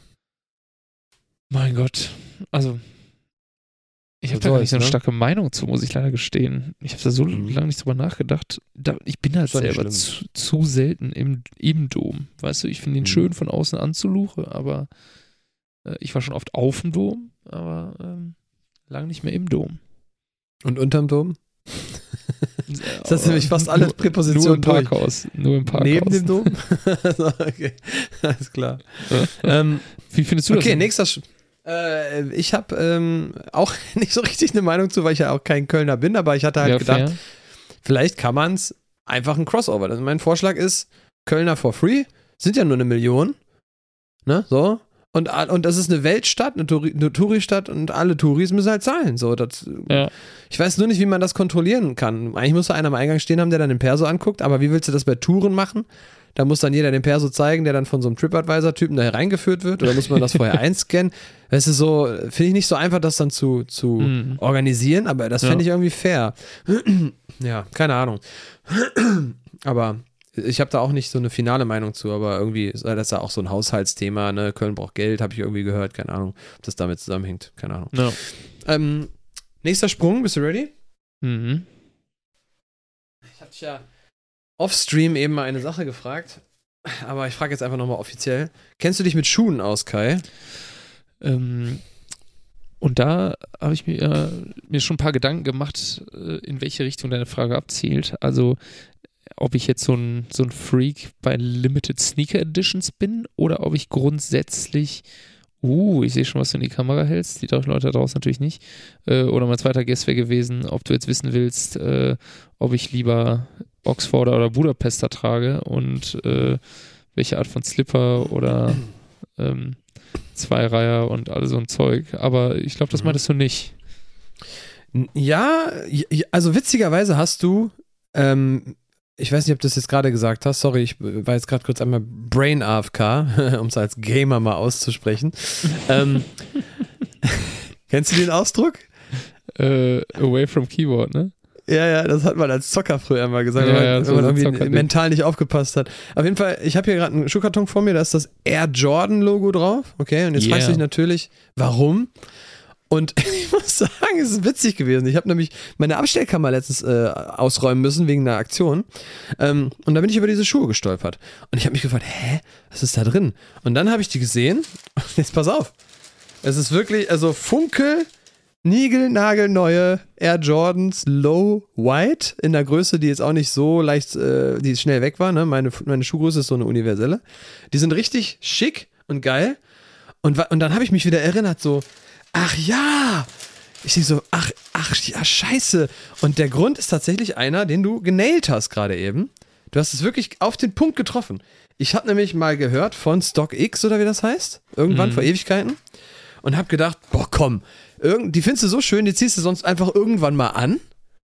Mein Gott. Also, ich habe Was da gar nicht soll's, so eine ne? starke Meinung zu, muss ich leider gestehen. Ich habe da so Mhm. lange nicht drüber nachgedacht. Da, ich bin halt Ist doch nicht selber schlimm. zu, zu selten im, im Dom. Weißt du, ich finde ihn Mhm. schön von außen anzuluche, aber äh, ich war schon oft auf dem Dom, aber ähm, lang nicht mehr im Dom. Und unterm Dom? Das hast nämlich fast alle Präpositionen Nur im durch. Parkhaus. Nur im Parkhaus. Neben dem Dom? So, okay, alles klar. ähm, Wie findest du das? okay, denn? nächster. Sch äh, ich habe ähm, auch nicht so richtig eine Meinung zu, weil ich ja auch kein Kölner bin, aber ich hatte halt Ja, gedacht, fair. vielleicht kann man es einfach ein Crossover. Also mein Vorschlag ist, Kölner for free, sind ja nur eine Million, ne, so. Und, und das ist eine Weltstadt, eine, Touri eine Touristadt und alle Touris müssen halt zahlen. So, das, Ja. ich weiß nur nicht, wie man das kontrollieren kann. Eigentlich muss da einer am Eingang stehen haben, der dann den Perso anguckt, aber wie willst du das bei Touren machen? Da muss dann jeder den Perso zeigen, der dann von so einem TripAdvisor-Typen da reingeführt wird, oder muss man das vorher einscannen? Das ist so, finde ich nicht so einfach, das dann zu, zu Mhm. organisieren, aber das Ja. fände ich irgendwie fair. Ja, keine Ahnung. Aber Ich habe da auch nicht so eine finale Meinung zu, aber irgendwie ist das ja auch so ein Haushaltsthema, ne? Köln braucht Geld, habe ich irgendwie gehört, keine Ahnung, ob das damit zusammenhängt, keine Ahnung. No. Ähm, nächster Sprung, bist du ready? Mhm. Ich habe dich ja off-stream eben mal eine Sache gefragt, aber ich frage jetzt einfach nochmal offiziell. Kennst du dich mit Schuhen aus, Kai? Ähm, und da habe ich mir, äh, mir schon ein paar Gedanken gemacht, äh, in welche Richtung deine Frage abzielt. Also, ob ich jetzt so ein, so ein Freak bei Limited Sneaker Editions bin oder ob ich grundsätzlich, uh, ich sehe schon, was du in die Kamera hältst, die Leute da draußen natürlich nicht. Äh, oder mein zweiter Guess wäre gewesen, ob du jetzt wissen willst, äh, ob ich lieber Oxforder oder Budapester trage und äh, welche Art von Slipper oder ähm, Zweireiher und all so ein Zeug. Aber ich glaube, das meintest du nicht. Ja, also witzigerweise hast du ähm, ich weiß nicht, ob du das jetzt gerade gesagt hast, sorry, ich war jetzt gerade kurz einmal Brain A F K, um es als Gamer mal auszusprechen. ähm, kennst du den Ausdruck? Uh, away from Keyboard, ne? Ja, ja, das hat man als Zocker früher mal gesagt, ja, wenn man, ja, wenn so man irgendwie Zocker-Ding. mental nicht aufgepasst hat. Auf jeden Fall, ich habe hier gerade einen Schuhkarton vor mir, da ist das Air Jordan Logo drauf, okay, und jetzt Yeah. fragst du dich natürlich, warum? Und ich muss sagen, es ist witzig gewesen. Ich habe nämlich meine Abstellkammer letztens äh, ausräumen müssen wegen einer Aktion. Ähm, und da bin ich über diese Schuhe gestolpert. Und ich habe mich gefragt, hä, was ist da drin? Und dann habe ich die gesehen. Jetzt pass auf. Es ist wirklich, also Funkel, niegelnagelneue Air Jordans Low White in der Größe, die jetzt auch nicht so leicht, äh, die schnell weg war. Ne? Meine, meine Schuhgröße ist so eine universelle. Die sind richtig schick und geil. Und, und dann habe ich mich wieder erinnert, so, ach ja, ich denke so, ach, ach, ja, scheiße. Und der Grund ist tatsächlich einer, den du genailt hast gerade eben. Du hast es wirklich auf den Punkt getroffen. Ich habe nämlich mal gehört von StockX oder wie das heißt, irgendwann Mhm. vor Ewigkeiten und habe gedacht, boah komm, irgend, die findest du so schön, die ziehst du sonst einfach irgendwann mal an.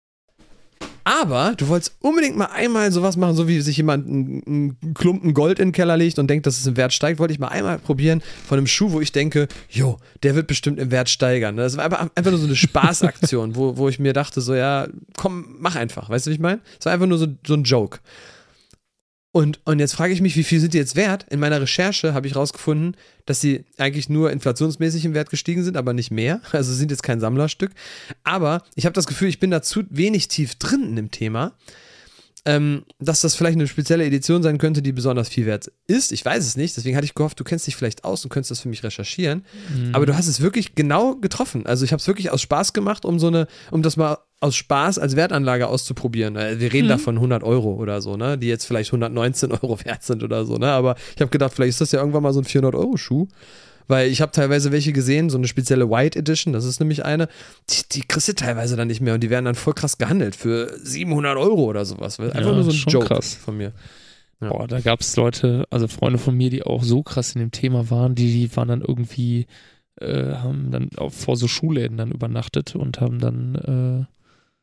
Aber du wolltest unbedingt mal einmal sowas machen, so wie sich jemand einen, einen Klumpen Gold in den Keller legt und denkt, dass es im Wert steigt, wollte ich mal einmal probieren von einem Schuh, wo ich denke, jo, der wird bestimmt im Wert steigern. Das war einfach, einfach nur so eine Spaßaktion, wo, wo ich mir dachte, so ja, komm, mach einfach, weißt du, wie ich meine? Es war einfach nur so, so ein Joke. Und, und jetzt frage ich mich, wie viel sind die jetzt wert? In meiner Recherche habe ich rausgefunden, dass sie eigentlich nur inflationsmäßig im Wert gestiegen sind, aber nicht mehr. Also sind jetzt kein Sammlerstück. Aber ich habe das Gefühl, ich bin da zu wenig tief drin in dem Thema, ähm, dass das vielleicht eine spezielle Edition sein könnte, die besonders viel wert ist. Ich weiß es nicht. Deswegen hatte ich gehofft, du kennst dich vielleicht aus und könntest das für mich recherchieren. Mhm. Aber du hast es wirklich genau getroffen. Also ich habe es wirklich aus Spaß gemacht, um so eine, um das mal aus Spaß als Wertanlage auszuprobieren. Wir reden Mhm. da von hundert Euro oder so, ne? Die jetzt vielleicht hundertneunzehn Euro wert sind oder so, ne? Aber ich habe gedacht, vielleicht ist das ja irgendwann mal so ein vierhundert-Euro-Schuh. Weil ich habe teilweise welche gesehen, so eine spezielle White Edition, das ist nämlich eine, die, die kriegst du teilweise dann nicht mehr und die werden dann voll krass gehandelt für siebenhundert Euro oder sowas. Einfach Ja, nur so ein schon Joke krass. von mir. Ja. Boah, da gab es Leute, also Freunde von mir, die auch so krass in dem Thema waren, die, die waren dann irgendwie, äh, haben dann auch vor so Schulläden dann übernachtet und haben dann, äh,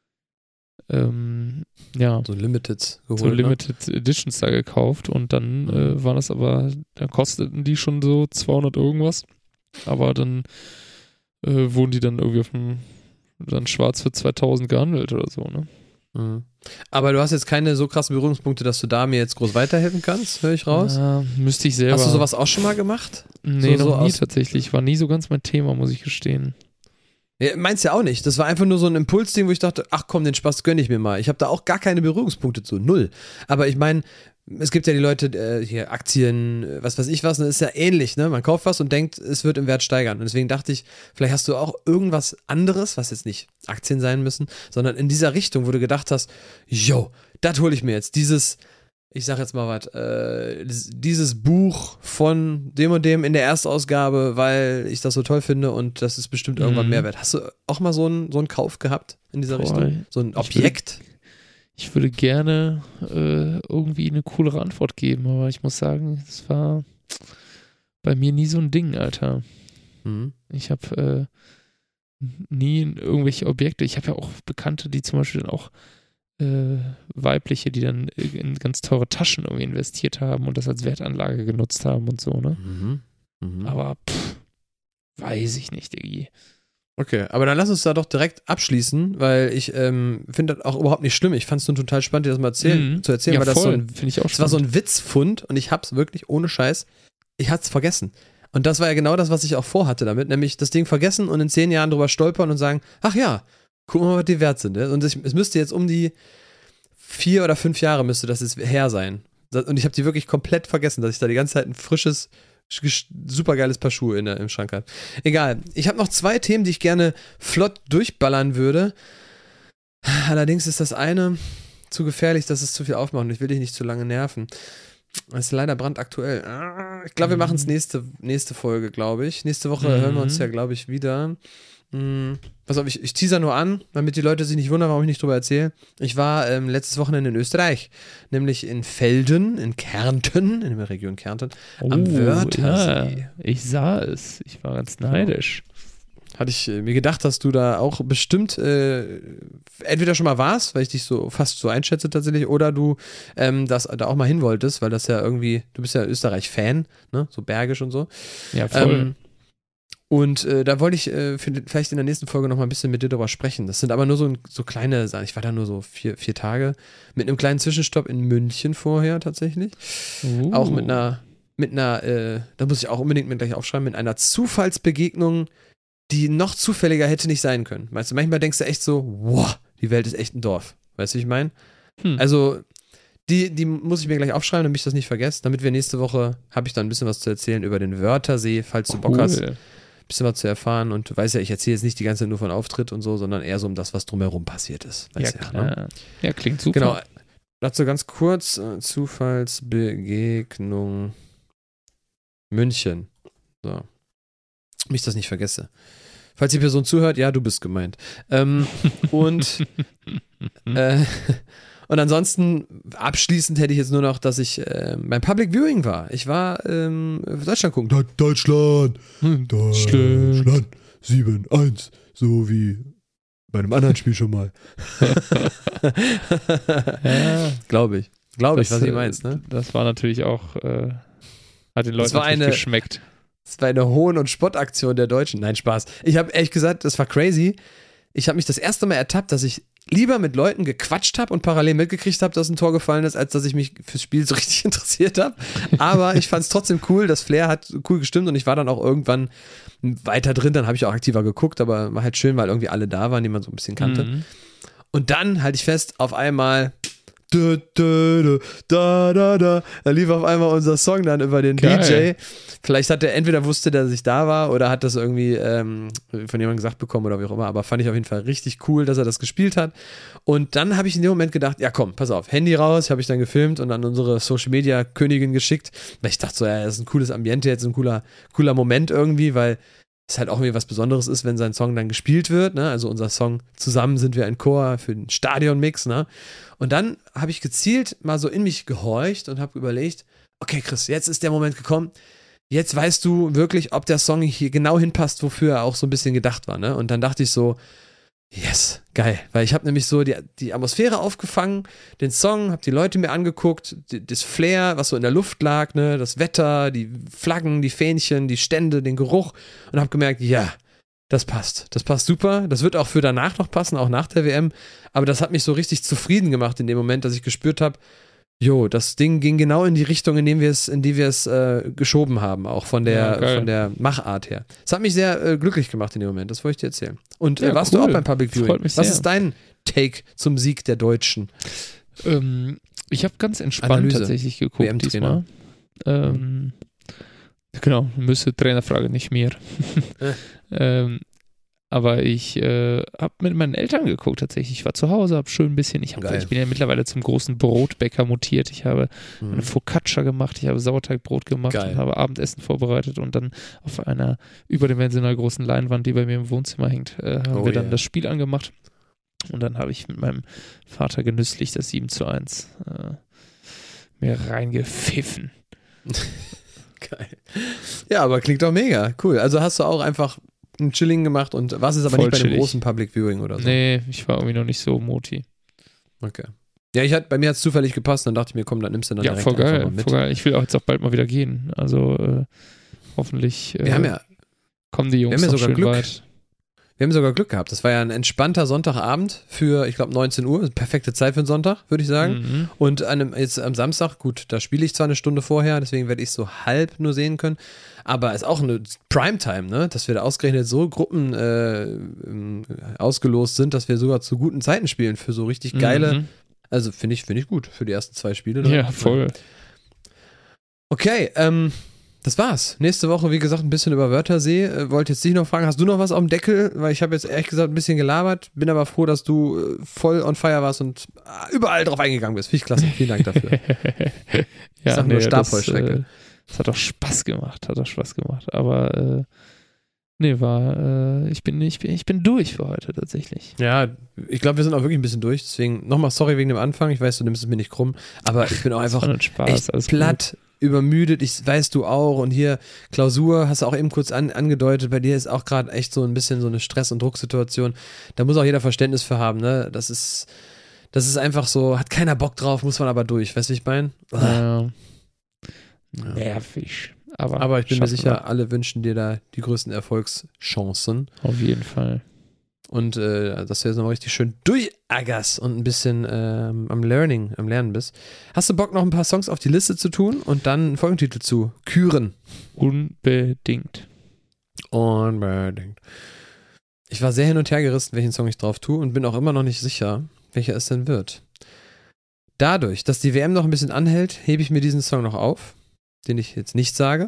ähm, ja, So Limiteds geholt. so ne? Limited Editions da gekauft und dann Mhm. äh, waren das aber, dann kosteten die schon so zweihundert irgendwas, aber dann äh, wurden die dann irgendwie auf dem, dann schwarz für zweitausend gehandelt oder so, ne? Mhm. Aber du hast jetzt keine so krassen Berührungspunkte, dass du da mir jetzt groß weiterhelfen kannst, höre ich raus. Ja, müsste ich selber. Hast du sowas auch schon mal gemacht? Nee, so- noch so nie aus- tatsächlich. War nie so ganz mein Thema, muss ich gestehen. Ja, meinst ja auch nicht. Das war einfach nur so ein Impulsding, wo ich dachte, ach komm, den Spaß gönn ich mir mal. Ich habe da auch gar keine Berührungspunkte zu, null. Aber ich meine, es gibt ja die Leute, äh, hier Aktien, äh, was weiß ich was, das ist ja ähnlich, ne? Man kauft was und denkt, es wird im Wert steigern. Und deswegen dachte ich, vielleicht hast du auch irgendwas anderes, was jetzt nicht Aktien sein müssen, sondern in dieser Richtung, wo du gedacht hast, yo, das hole ich mir jetzt. Dieses, ich sag jetzt mal was, äh, dieses Buch von dem und dem in der Erstausgabe, weil ich das so toll finde und das ist bestimmt irgendwann Mhm. Mehrwert. Hast du auch mal so einen so einen Kauf gehabt in dieser Boah, Richtung? So ein ich Objekt? Ich würde gerne äh, irgendwie eine coolere Antwort geben, aber ich muss sagen, es war bei mir nie so ein Ding, Alter. Mhm. Ich habe äh, nie irgendwelche Objekte. Ich habe ja auch Bekannte, die zum Beispiel dann auch äh, weibliche, die dann in ganz teure Taschen irgendwie investiert haben und das als Wertanlage genutzt haben und so, ne? Mhm. Mhm. Aber pff, weiß ich nicht, Diggi. Okay, aber dann lass uns da doch direkt abschließen, weil ich ähm, finde das auch überhaupt nicht schlimm. Ich fand es nur total spannend, dir das mal erzählen, Mhm. zu erzählen, Ja, weil das so voll. ein, Finde ich auch das war so spannend. ein Witzfund und ich hab's wirklich ohne Scheiß, ich hatte es vergessen. Und das war ja genau das, was ich auch vorhatte damit, nämlich das Ding vergessen und in zehn Jahren drüber stolpern und sagen, ach ja, guck mal, was die wert sind. Ne? Und es, es müsste jetzt um die vier oder fünf Jahre müsste das jetzt her sein. Das, und ich habe die wirklich komplett vergessen, dass ich da die ganze Zeit ein frisches, supergeiles Paar Schuhe in der, im Schrank habe. Egal. Ich habe noch zwei Themen, die ich gerne flott durchballern würde. Allerdings ist das eine zu gefährlich, dass es zu viel aufmacht und ich will dich nicht zu lange nerven. Das ist leider brandaktuell. Ich glaube, wir machen es nächste, nächste Folge, glaube ich. Nächste Woche Mhm. hören wir uns ja, glaube ich, wieder. Hm, pass auf, ich, ich teaser nur an, damit die Leute sich nicht wundern, warum ich nicht drüber erzähle. Ich war ähm, letztes Wochenende in Österreich, nämlich in Velden, in Kärnten, in der Region Kärnten, am Oh, Wörthersee. ja, ich sah es. Ich war ganz neidisch. Hatte ich äh, mir gedacht, dass du da auch bestimmt äh, entweder schon mal warst, weil ich dich so fast so einschätze tatsächlich, oder du ähm, das da auch mal hin wolltest, weil das ja irgendwie, du bist ja Österreich-Fan, ne, so bergisch und so. Ja, voll. Ähm, und äh, da wollte ich äh, für, vielleicht in der nächsten Folge noch mal ein bisschen mit dir drüber sprechen. Das sind aber nur so, so kleine Sachen. Ich war da nur so vier, vier Tage mit einem kleinen Zwischenstopp in München vorher tatsächlich. Uh. Auch mit einer, mit einer, äh, da muss ich auch unbedingt mit gleich aufschreiben, mit einer Zufallsbegegnung, die noch zufälliger hätte nicht sein können. Weißt du, manchmal denkst du echt so, wow, die Welt ist echt ein Dorf. Weißt du, wie ich meine? Hm. Also, die, die muss ich mir gleich aufschreiben, damit ich das nicht vergesse. Damit wir nächste Woche, habe ich dann ein bisschen was zu erzählen über den Wörthersee, falls du Bock Cool. hast, ein bisschen was zu erfahren. Und du weißt ja, ich erzähle jetzt nicht die ganze Zeit nur von Auftritt und so, sondern eher so um das, was drumherum passiert ist. Ja, Weißt du klar. ne? Ja, klingt super. Genau. Dazu ganz kurz, äh, Zufallsbegegnung München. So. Mich das nicht vergesse. Falls die Person zuhört, ja, du bist gemeint. Ähm, und äh, und ansonsten, abschließend hätte ich jetzt nur noch, dass ich äh, beim Public Viewing war. Ich war ähm, Deutschland gucken. De- Deutschland! Hm. Deutschland! sieben eins. So wie bei einem anderen Spiel schon mal. Ja. Glaube ich. Glaube ich, Das, was ich äh, meinst, ne? Das war natürlich auch, äh, hat den Das Leuten war natürlich eine- geschmeckt. Das war eine Hohn- und Spottaktion der Deutschen. Nein, Spaß. Ich habe ehrlich gesagt, das war crazy. Ich habe mich das erste Mal ertappt, dass ich lieber mit Leuten gequatscht habe und parallel mitgekriegt habe, dass ein Tor gefallen ist, als dass ich mich fürs Spiel so richtig interessiert habe. Aber ich fand es trotzdem cool. Das Flair hat cool gestimmt und ich war dann auch irgendwann weiter drin. Dann habe ich auch aktiver geguckt, aber war halt schön, weil irgendwie alle da waren, die man so ein bisschen kannte. Mhm. Und dann halte ich fest, auf einmal da, da, da, da, da, da lief auf einmal unser Song dann über den Geil. D J. Vielleicht hat er, entweder wusste der, dass ich da war oder hat das irgendwie ähm, von jemandem gesagt bekommen oder wie auch immer, aber fand ich auf jeden Fall richtig cool, dass er das gespielt hat. Und dann habe ich in dem Moment gedacht, ja komm, pass auf, Handy raus, habe ich dann gefilmt und an unsere Social Media Königin geschickt, weil ich dachte so, ja, das ist ein cooles Ambiente, jetzt ein cooler, cooler Moment irgendwie, weil es halt auch irgendwie was Besonderes ist, wenn sein Song dann gespielt wird, ne? Also unser Song Zusammen sind wir ein Chor für den Stadionmix, ne? Und dann habe ich gezielt mal so in mich gehorcht und habe überlegt, okay Chris, jetzt ist der Moment gekommen, jetzt weißt du wirklich, ob der Song hier genau hinpasst, wofür er auch so ein bisschen gedacht war, ne? Und dann dachte ich so, yes, geil, weil ich habe nämlich so die, die Atmosphäre aufgefangen, den Song, habe die Leute mir angeguckt, die, das Flair, was so in der Luft lag, ne, das Wetter, die Flaggen, die Fähnchen, die Stände, den Geruch und habe gemerkt, ja, das passt, das passt super, das wird auch für danach noch passen, auch nach der W M, aber das hat mich so richtig zufrieden gemacht in dem Moment, dass ich gespürt habe, jo, das Ding ging genau in die Richtung, in, dem wir es, in die wir es äh, geschoben haben, auch von der, Ja, geil. von der Machart her. Das hat mich sehr äh, glücklich gemacht in dem Moment, das wollte ich dir erzählen. Und äh, Ja, warst cool. du auch beim Public Viewing? Freut mich Was sehr. ist dein Take zum Sieg der Deutschen? Ähm, ich habe ganz entspannt Analyse. tatsächlich W geguckt M-Trainer. diesmal. Ähm, genau, müsste Trainerfrage, nicht mir. ähm, aber ich äh, habe mit meinen Eltern geguckt tatsächlich. Ich war zu Hause, habe schön ein bisschen, ich, hab, Geil. ich bin ja mittlerweile zum großen Brotbäcker mutiert. Ich habe Mhm. eine Focaccia gemacht, ich habe Sauerteigbrot gemacht Geil. und habe Abendessen vorbereitet und dann auf einer überdimensional großen Leinwand, die bei mir im Wohnzimmer hängt, äh, haben Oh wir dann yeah. das Spiel angemacht. Und dann habe ich mit meinem Vater genüsslich das sieben zu eins äh, mir reingepfiffen. Geil. Ja, aber klingt doch mega. Cool. Also hast du auch einfach ein Chilling gemacht und was ist aber Voll nicht bei einem chillig. großen Public Viewing oder so? Nee, ich war irgendwie noch nicht so moti. Okay. Ja, ich hat, bei mir hat es zufällig gepasst, dann dachte ich mir, komm, dann nimmst du dann Ja, direkt voll einfach geil, mal mit. voll geil. Ich will auch jetzt auch bald mal wieder gehen. Also äh, hoffentlich äh, Wir haben ja, kommen die Jungs wir haben ja noch sogar schön Glück. weit. Wir haben sogar Glück gehabt. Das war ja ein entspannter Sonntagabend für, ich glaube, neunzehn Uhr. Perfekte Zeit für einen Sonntag, würde ich sagen. Mhm. Und an einem, jetzt am Samstag, gut, da spiele ich zwar eine Stunde vorher, deswegen werde ich so halb nur sehen können. Aber es ist auch eine Primetime, ne? Dass wir da ausgerechnet so Gruppen äh, ausgelost sind, dass wir sogar zu guten Zeiten spielen für so richtig geile. Mhm. Also finde ich, finde ich gut für die ersten zwei Spiele. Ja, voll. Okay, ähm. Das war's. Nächste Woche, wie gesagt, ein bisschen über Wörthersee. Äh, wollte jetzt dich noch fragen, hast du noch was auf dem Deckel? Weil ich habe jetzt ehrlich gesagt ein bisschen gelabert, bin aber froh, dass du äh, voll on fire warst und äh, überall drauf eingegangen bist. Finde ich klasse. Vielen Dank dafür. ja, ich sag nee, nur das, Stabheuschrecke. äh, das hat doch Spaß gemacht, hat doch Spaß gemacht. Aber äh, nee, war, äh, ich bin, ich bin, ich bin durch für heute tatsächlich. Ja, ich glaube, wir sind auch wirklich ein bisschen durch. Deswegen nochmal sorry wegen dem Anfang. Ich weiß, du nimmst es mir nicht krumm, aber ich bin auch einfach Spaß, echt alles platt. Gut. Übermüdet, ich weiß du auch und hier Klausur, hast du auch eben kurz an, angedeutet, bei dir ist auch gerade echt so ein bisschen so eine Stress- und Drucksituation, da muss auch jeder Verständnis für haben, ne, das ist das ist einfach so, hat keiner Bock drauf, muss man aber durch, weißt du, wie ich meine? Ja. Nervig. Aber, aber ich bin mir sicher, wir. alle wünschen dir da die größten Erfolgschancen. Auf jeden Fall. Und äh, dass du jetzt nochmal richtig schön durchaggerst und ein bisschen ähm, am Learning, am Lernen bist. Hast du Bock, noch ein paar Songs auf die Liste zu tun und dann einen Folgentitel zu küren? Unbedingt. Unbedingt. Ich war sehr hin und her gerissen, welchen Song ich drauf tue und bin auch immer noch nicht sicher, welcher es denn wird. Dadurch, dass die W M noch ein bisschen anhält, hebe ich mir diesen Song noch auf, den ich jetzt nicht sage.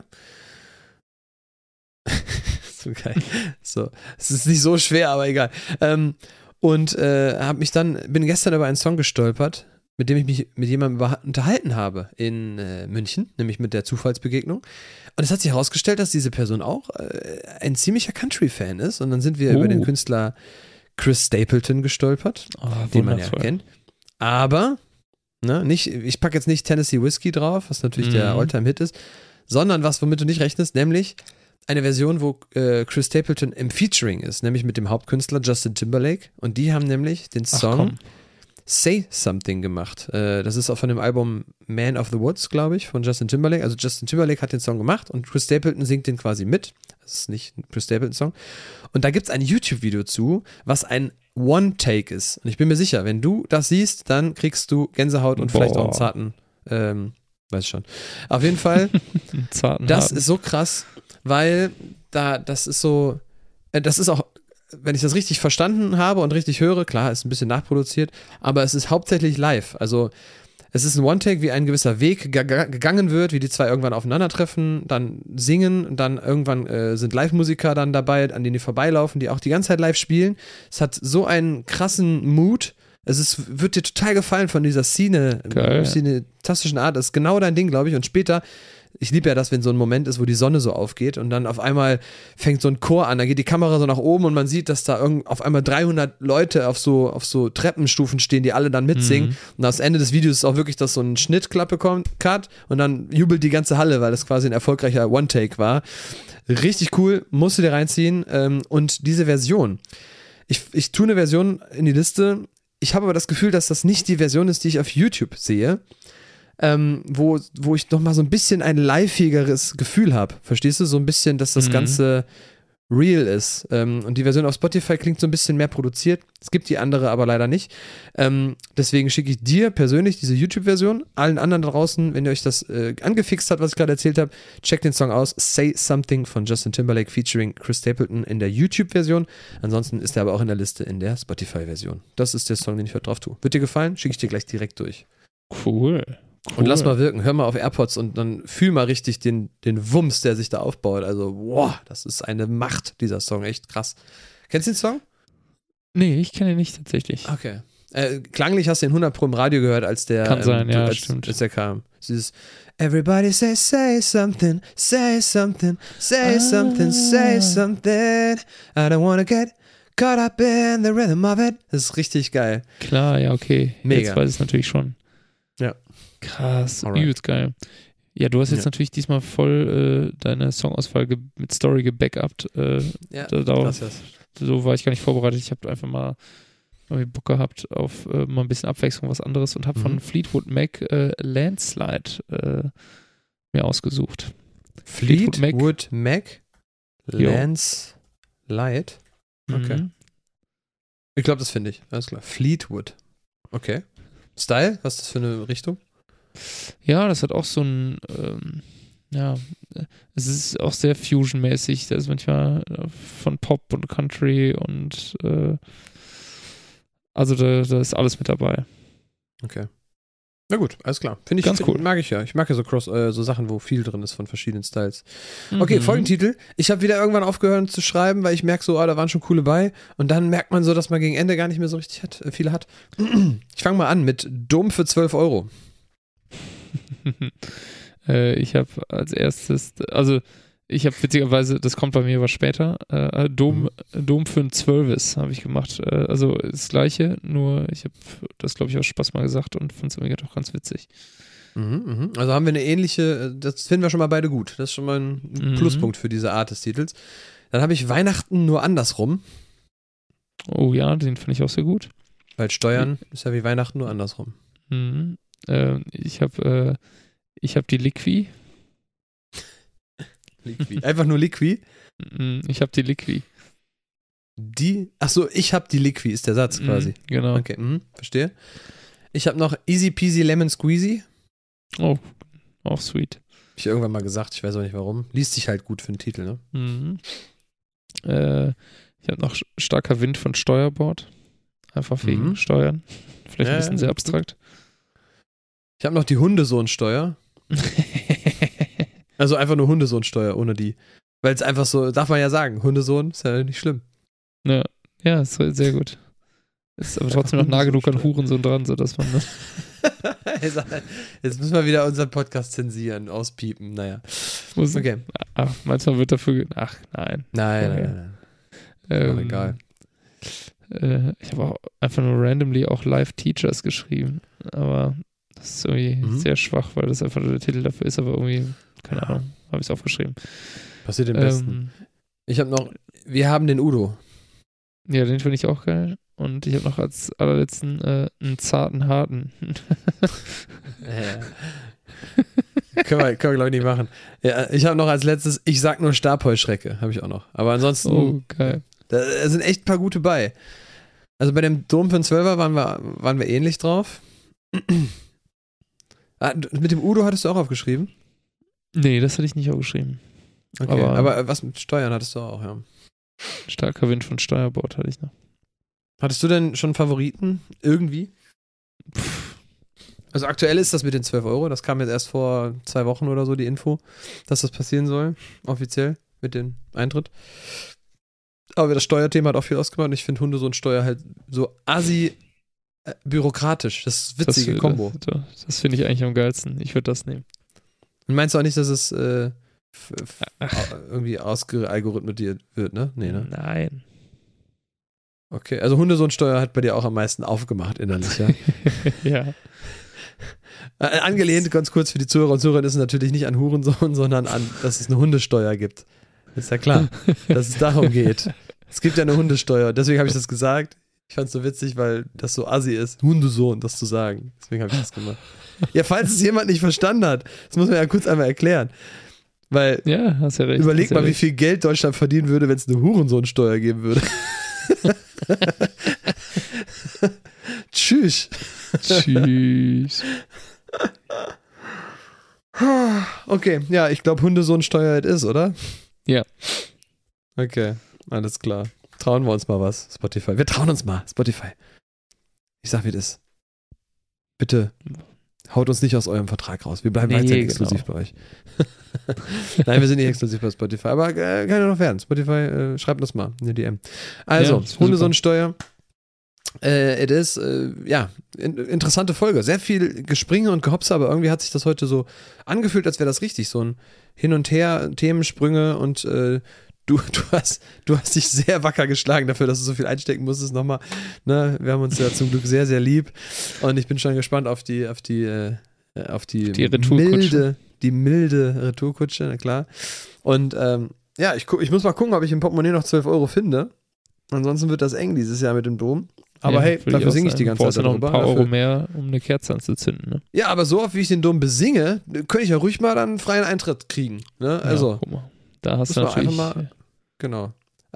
So geil. So, es ist nicht so schwer, aber egal. Ähm, und äh, habe mich dann, bin gestern über einen Song gestolpert, mit dem ich mich mit jemandem unterhalten habe in äh, München, nämlich mit der Zufallsbegegnung. Und es hat sich herausgestellt, dass diese Person auch äh, ein ziemlicher Country-Fan ist. Und dann sind wir oh. über den Künstler Chris Stapleton gestolpert, oh, den man ja kennt. Aber, ne, nicht, ich packe jetzt nicht Tennessee Whiskey drauf, was natürlich mhm. der Alltime-Hit ist, sondern was, womit du nicht rechnest, nämlich eine Version, wo äh, Chris Stapleton im Featuring ist, nämlich mit dem Hauptkünstler Justin Timberlake. Und die haben nämlich den Song Ach, Say Something gemacht. Äh, das ist auch von dem Album Man of the Woods, glaube ich, von Justin Timberlake. Also Justin Timberlake hat den Song gemacht und Chris Stapleton singt den quasi mit. Das ist nicht ein Chris Stapleton-Song. Und da gibt es ein YouTube-Video zu, was ein One-Take ist. Und ich bin mir sicher, wenn du das siehst, dann kriegst du Gänsehaut und Boah. vielleicht auch einen zarten, ähm, weiß schon. Auf jeden Fall, zarten das haben. Ist so krass, weil da, das ist so, äh, das ist auch, wenn ich das richtig verstanden habe und richtig höre, klar, ist ein bisschen nachproduziert, aber es ist hauptsächlich live. Also es ist ein One-Take, wie ein gewisser Weg g- gegangen wird, wie die zwei irgendwann aufeinandertreffen, dann singen, dann irgendwann äh, sind Live-Musiker dann dabei, an denen die vorbeilaufen, die auch die ganze Zeit live spielen. Es hat so einen krassen Mood. Es ist, wird dir total gefallen von dieser Szene, cineastischen Art. Das ist genau dein Ding, glaube ich. Und später, ich liebe ja das, wenn so ein Moment ist, wo die Sonne so aufgeht und dann auf einmal fängt so ein Chor an, da geht die Kamera so nach oben und man sieht, dass da irgend, auf einmal dreihundert Leute auf so, auf so Treppenstufen stehen, die alle dann mitsingen. Mhm. Und am Ende des Videos ist auch wirklich, dass so ein Schnittklappe kommt, Cut, und dann jubelt die ganze Halle, weil das quasi ein erfolgreicher One-Take war. Richtig cool, musst du dir reinziehen. Und diese Version, ich, ich tue eine Version in die Liste. Ich habe aber das Gefühl, dass das nicht die Version ist, die ich auf YouTube sehe. Ähm, wo, wo ich noch mal so ein bisschen ein liveigeres Gefühl habe. Verstehst du? So ein bisschen, dass das mhm. Ganze real ist. Ähm, und die Version auf Spotify klingt so ein bisschen mehr produziert. Es gibt die andere aber leider nicht. Ähm, deswegen schicke ich dir persönlich diese YouTube-Version. Allen anderen da draußen, wenn ihr euch das äh, angefixt hat, was ich gerade erzählt habe, checkt den Song aus. Say Something von Justin Timberlake featuring Chris Stapleton in der YouTube-Version. Ansonsten ist er aber auch in der Liste in der Spotify-Version. Das ist der Song, den ich heute drauf tue. Wird dir gefallen? Schicke ich dir gleich direkt durch. Cool. Cool. Und lass mal wirken, hör mal auf AirPods und dann fühl mal richtig den, den Wumms, der sich da aufbaut. Also, wow, das ist eine Macht, dieser Song, echt krass. Kennst du den Song? Nee, ich kenne ihn nicht tatsächlich. Okay. Äh, klanglich hast du den hundert Pro im Radio gehört, als der, Kann sein, ähm, ja, als, stimmt. als der kam. Dieses Everybody say, say something, say something, say ah. something, say something. I don't wanna get caught up in the rhythm of it. Das ist richtig geil. Klar, ja, okay. Mega. Jetzt weiß ich es natürlich schon. Ja. Krass, Alright. übelst geil. Ja, du hast jetzt ja. natürlich diesmal voll äh, deine Songauswahl ge- mit Story gebackupt. Äh, ja, da, da, krass, so war ich gar nicht vorbereitet. Ich habe einfach mal irgendwie Bock gehabt auf äh, mal ein bisschen Abwechslung, was anderes und habe mhm. von Fleetwood Mac äh, Landslide äh, mir ausgesucht. Fleetwood, Fleetwood Mac? Mac? Landslide? Okay. Mhm. Ich glaube, das finde ich. Alles klar. Fleetwood. Okay. Style? Was ist das für eine Richtung? Ja, das hat auch so ein, ähm, ja, es ist auch sehr Fusion-mäßig. Da ist manchmal von Pop und Country und äh, also da, da ist alles mit dabei. Okay. Na gut, alles klar. Finde ich Ganz find, cool. Mag ich ja. Ich mag ja so Cross, äh, so Sachen, wo viel drin ist von verschiedenen Styles. Okay, Mhm. Folgentitel. Ich habe wieder irgendwann aufgehört zu schreiben, weil ich merke so, ah, da waren schon coole bei. Und dann merkt man so, dass man gegen Ende gar nicht mehr so richtig hat, äh, viele hat. Ich fange mal an mit Dom für zwölf Euro. äh, ich habe als erstes, also ich habe witzigerweise, das kommt bei mir aber später, äh, Dom, Mhm. Dom für ein Zwölfes habe ich gemacht. Äh, also das Gleiche, nur ich habe das, glaube ich, aus Spaß mal gesagt und fand es irgendwie doch ganz witzig. Mhm, mhm. Also haben wir eine ähnliche, das finden wir schon mal beide gut. Das ist schon mal ein Mhm. Pluspunkt für diese Art des Titels. Dann habe ich Weihnachten nur andersrum, Oh ja, den finde ich auch sehr gut. weil Steuern ist ja wie Weihnachten nur andersrum. Mhm. Äh, ich habe äh, ich hab die Liqui. Liqui. Einfach nur Liqui. Mhm, Ich habe die Liqui. Die, achso, ich habe die Liqui, ist der Satz quasi. Mhm, genau. Okay, mhm, verstehe. Ich habe noch Easy Peasy Lemon Squeezy. Oh, auch sweet. Hab ich irgendwann mal gesagt, ich weiß auch nicht warum. Liest sich halt gut für den Titel, ne? Mhm. Äh, ich habe noch sch- starker Wind von Steuerbord. Einfach wegen Mhm. Steuern. Vielleicht Ja, ein bisschen ja, sehr gut. abstrakt. Ich habe noch die Hundesohnsteuer. Also einfach nur Hundesohnsteuer, ohne die. Weil es einfach so, darf man ja sagen, Hundesohn ist ja nicht schlimm. ja, ja, ist sehr gut. Ist aber trotzdem noch nah genug an Hundesohnsteuer. Hurensohn dran, sodass man. Jetzt müssen wir wieder unseren Podcast zensieren, auspiepen, naja. Muss, Okay. Ach, manchmal wird dafür. ge- Ach, nein. Nein, Okay. nein, nein. Ähm, Auch egal. Äh, ich habe auch einfach nur randomly auch Live Teachers geschrieben. Aber das ist irgendwie Mhm. sehr schwach, weil das einfach nur der Titel dafür ist, aber irgendwie, keine Ja. Ahnung, habe ich es aufgeschrieben. Passiert im Besten. Ähm, Ich habe noch, wir haben den Udo. ja, den finde ich auch geil. Und ich habe noch als allerletzten äh, einen zarten Harten. Ja. können wir, können wir glaube ich, nicht machen. Ja, ich habe noch als letztes, ich sag nur Stabheuschrecke, habe ich auch noch. Aber ansonsten, Oh, geil. da sind echt ein paar gute bei. Also bei dem Dom für einen Zwölfer waren wir, waren wir ähnlich drauf. Ah, du- mit dem Udo hattest du auch aufgeschrieben? Nee, das hatte ich nicht aufgeschrieben. Okay, Aber- aber, was mit Steuern hattest du auch, ja. Starker Wind von Steuerbord hatte ich noch. Hattest du denn schon Favoriten? Irgendwie? Also aktuell ist das mit den zwölf Euro, das kam jetzt erst vor zwei Wochen oder so, die Info, dass das passieren soll, offiziell, mit dem Eintritt. Aber das Steuerthema hat auch viel ausgemacht und ich finde Hunde so ein Steuer halt so assi äh, bürokratisch. Das ist witzige das, Kombo. Das, das finde ich eigentlich am geilsten. Ich würde das nehmen. Und meinst du auch nicht, dass es äh, f- f- Ach. irgendwie ausgealgorithmisiert wird, ne? Nee, ne? Nein. Okay, also Hundesohnsteuer hat bei dir auch am meisten aufgemacht innerlich, ja? Ja. Äh, angelehnt, ganz kurz für die Zuhörer und Zuhörer, ist es natürlich nicht an Hurensohn, sondern an, dass es eine Hundesteuer gibt. Ist ja klar, dass es darum geht. Es gibt ja eine Hundesteuer, deswegen habe ich das gesagt. Ich fand es so witzig, weil das so assi ist, Hundesohn, das zu sagen. Deswegen habe ich das gemacht. Ja, falls es jemand nicht verstanden hat, das muss man ja kurz einmal erklären. Weil, Ja, hast ja recht. überleg hast ja mal, wie recht. viel Geld Deutschland verdienen würde, wenn es eine Hurensohnsteuer geben würde. Tschüss. Tschüss. Okay, ja, ich glaube, Hundesohnsteuer it is, oder? Ja. Okay, alles klar. Trauen wir uns mal was, Spotify. Wir trauen uns mal, Spotify. Ich sag, wie das ist. Bitte haut uns nicht aus eurem Vertrag raus. Wir bleiben Nee, weiterhin exklusiv genau. bei euch. Nein, wir sind nicht exklusiv bei Spotify, aber äh, kann ja noch werden. Spotify, äh, schreibt uns mal eine D M. Also, Ja, das wär Hundesohnsteuer. Äh, it is, äh, ja, in, interessante Folge. Sehr viel Gespringe und Gehopse, aber irgendwie hat sich das heute so angefühlt, als wäre das richtig. So ein Hin und Her, Themensprünge und äh, du, du, hast, du hast dich sehr wacker geschlagen dafür, dass du so viel einstecken musstest nochmal. Ne? Wir haben uns ja zum Glück sehr, sehr lieb und ich bin schon gespannt auf die, auf die, äh, auf die, Die Retourkutsche. milde, die milde Retourkutsche, na klar. Und ähm, ja, ich, gu- ich muss mal gucken, ob ich im Portemonnaie noch zwölf Euro finde. Ansonsten wird das eng dieses Jahr mit dem Dom. Aber Ja, hey, würde dafür auch singe ich sagen. die ganze Du brauchst Zeit ja noch ein darüber. paar Dafür- Euro mehr, um eine Kerze anzuzünden. Ne? Ja, aber so oft, wie ich den Dom besinge, könnte ich ja ruhig mal dann einen freien Eintritt kriegen. Ne? Also, Ja, guck mal. Da hast muss du man natürlich. einfach mal- genau.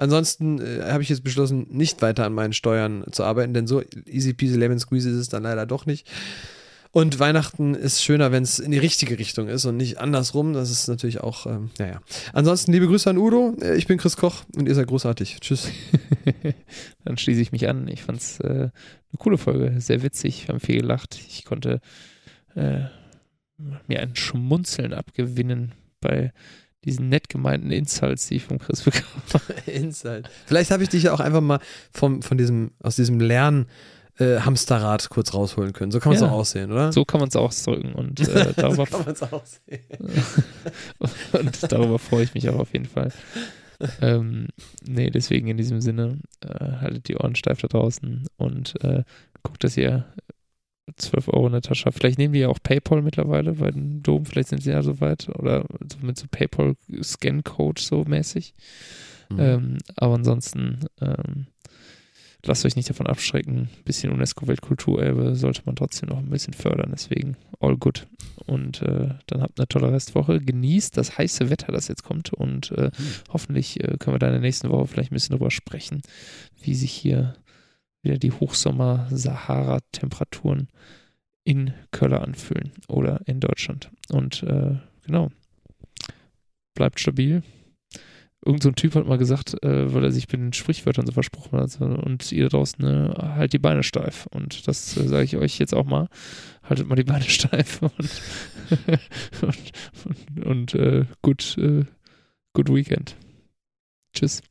Ansonsten äh, habe ich jetzt beschlossen, nicht weiter an meinen Steuern zu arbeiten, denn so easy peasy lemon squeezy ist es dann leider doch nicht. Und Weihnachten ist schöner, wenn es in die richtige Richtung ist und nicht andersrum. Das ist natürlich auch, ähm, naja. Ansonsten liebe Grüße an Udo. Ich bin Chris Koch und ihr seid großartig. Tschüss. Dann schließe ich mich an. Ich fand es äh, eine coole Folge, sehr witzig. Wir haben viel gelacht. Ich konnte äh, mir ein Schmunzeln abgewinnen bei diesen nett gemeinten Insults, die ich vom Chris bekam. Insult. Vielleicht habe ich dich ja auch einfach mal vom, von diesem, aus diesem Lern- Äh, Hamsterrad kurz rausholen können. So kann man es Ja, auch aussehen, oder? So kann man es ausdrücken und äh, darüber, so kann man es aussehen. und darüber freue ich mich auch auf jeden Fall. Ähm, nee, deswegen in diesem Sinne, äh, haltet die Ohren steif da draußen und äh, guckt, dass ihr zwölf Euro in der Tasche habt. Vielleicht nehmen die ja auch PayPal mittlerweile bei den Dom, vielleicht sind sie ja so weit oder so mit so PayPal-Scan-Code so mäßig. Mhm. Ähm, aber ansonsten ähm, lasst euch nicht davon abschrecken. Ein bisschen UNESCO-Weltkulturerbe sollte man trotzdem noch ein bisschen fördern. Deswegen all good. Und äh, dann habt eine tolle Restwoche. Genießt das heiße Wetter, das jetzt kommt. Und äh, mhm. hoffentlich äh, können wir da in der nächsten Woche vielleicht ein bisschen drüber sprechen, wie sich hier wieder die Hochsommer-Sahara-Temperaturen in Köln anfühlen oder in Deutschland. Und äh, genau. Bleibt stabil. Irgend so ein Typ hat mal gesagt, äh, weil er sich mit den Sprichwörtern so versprochen hat, so, und ihr da draußen, ne, halt die Beine steif. Und das äh, sage ich euch jetzt auch mal. Haltet mal die Beine steif und, und, und, und äh, gut, äh, good Weekend. Tschüss.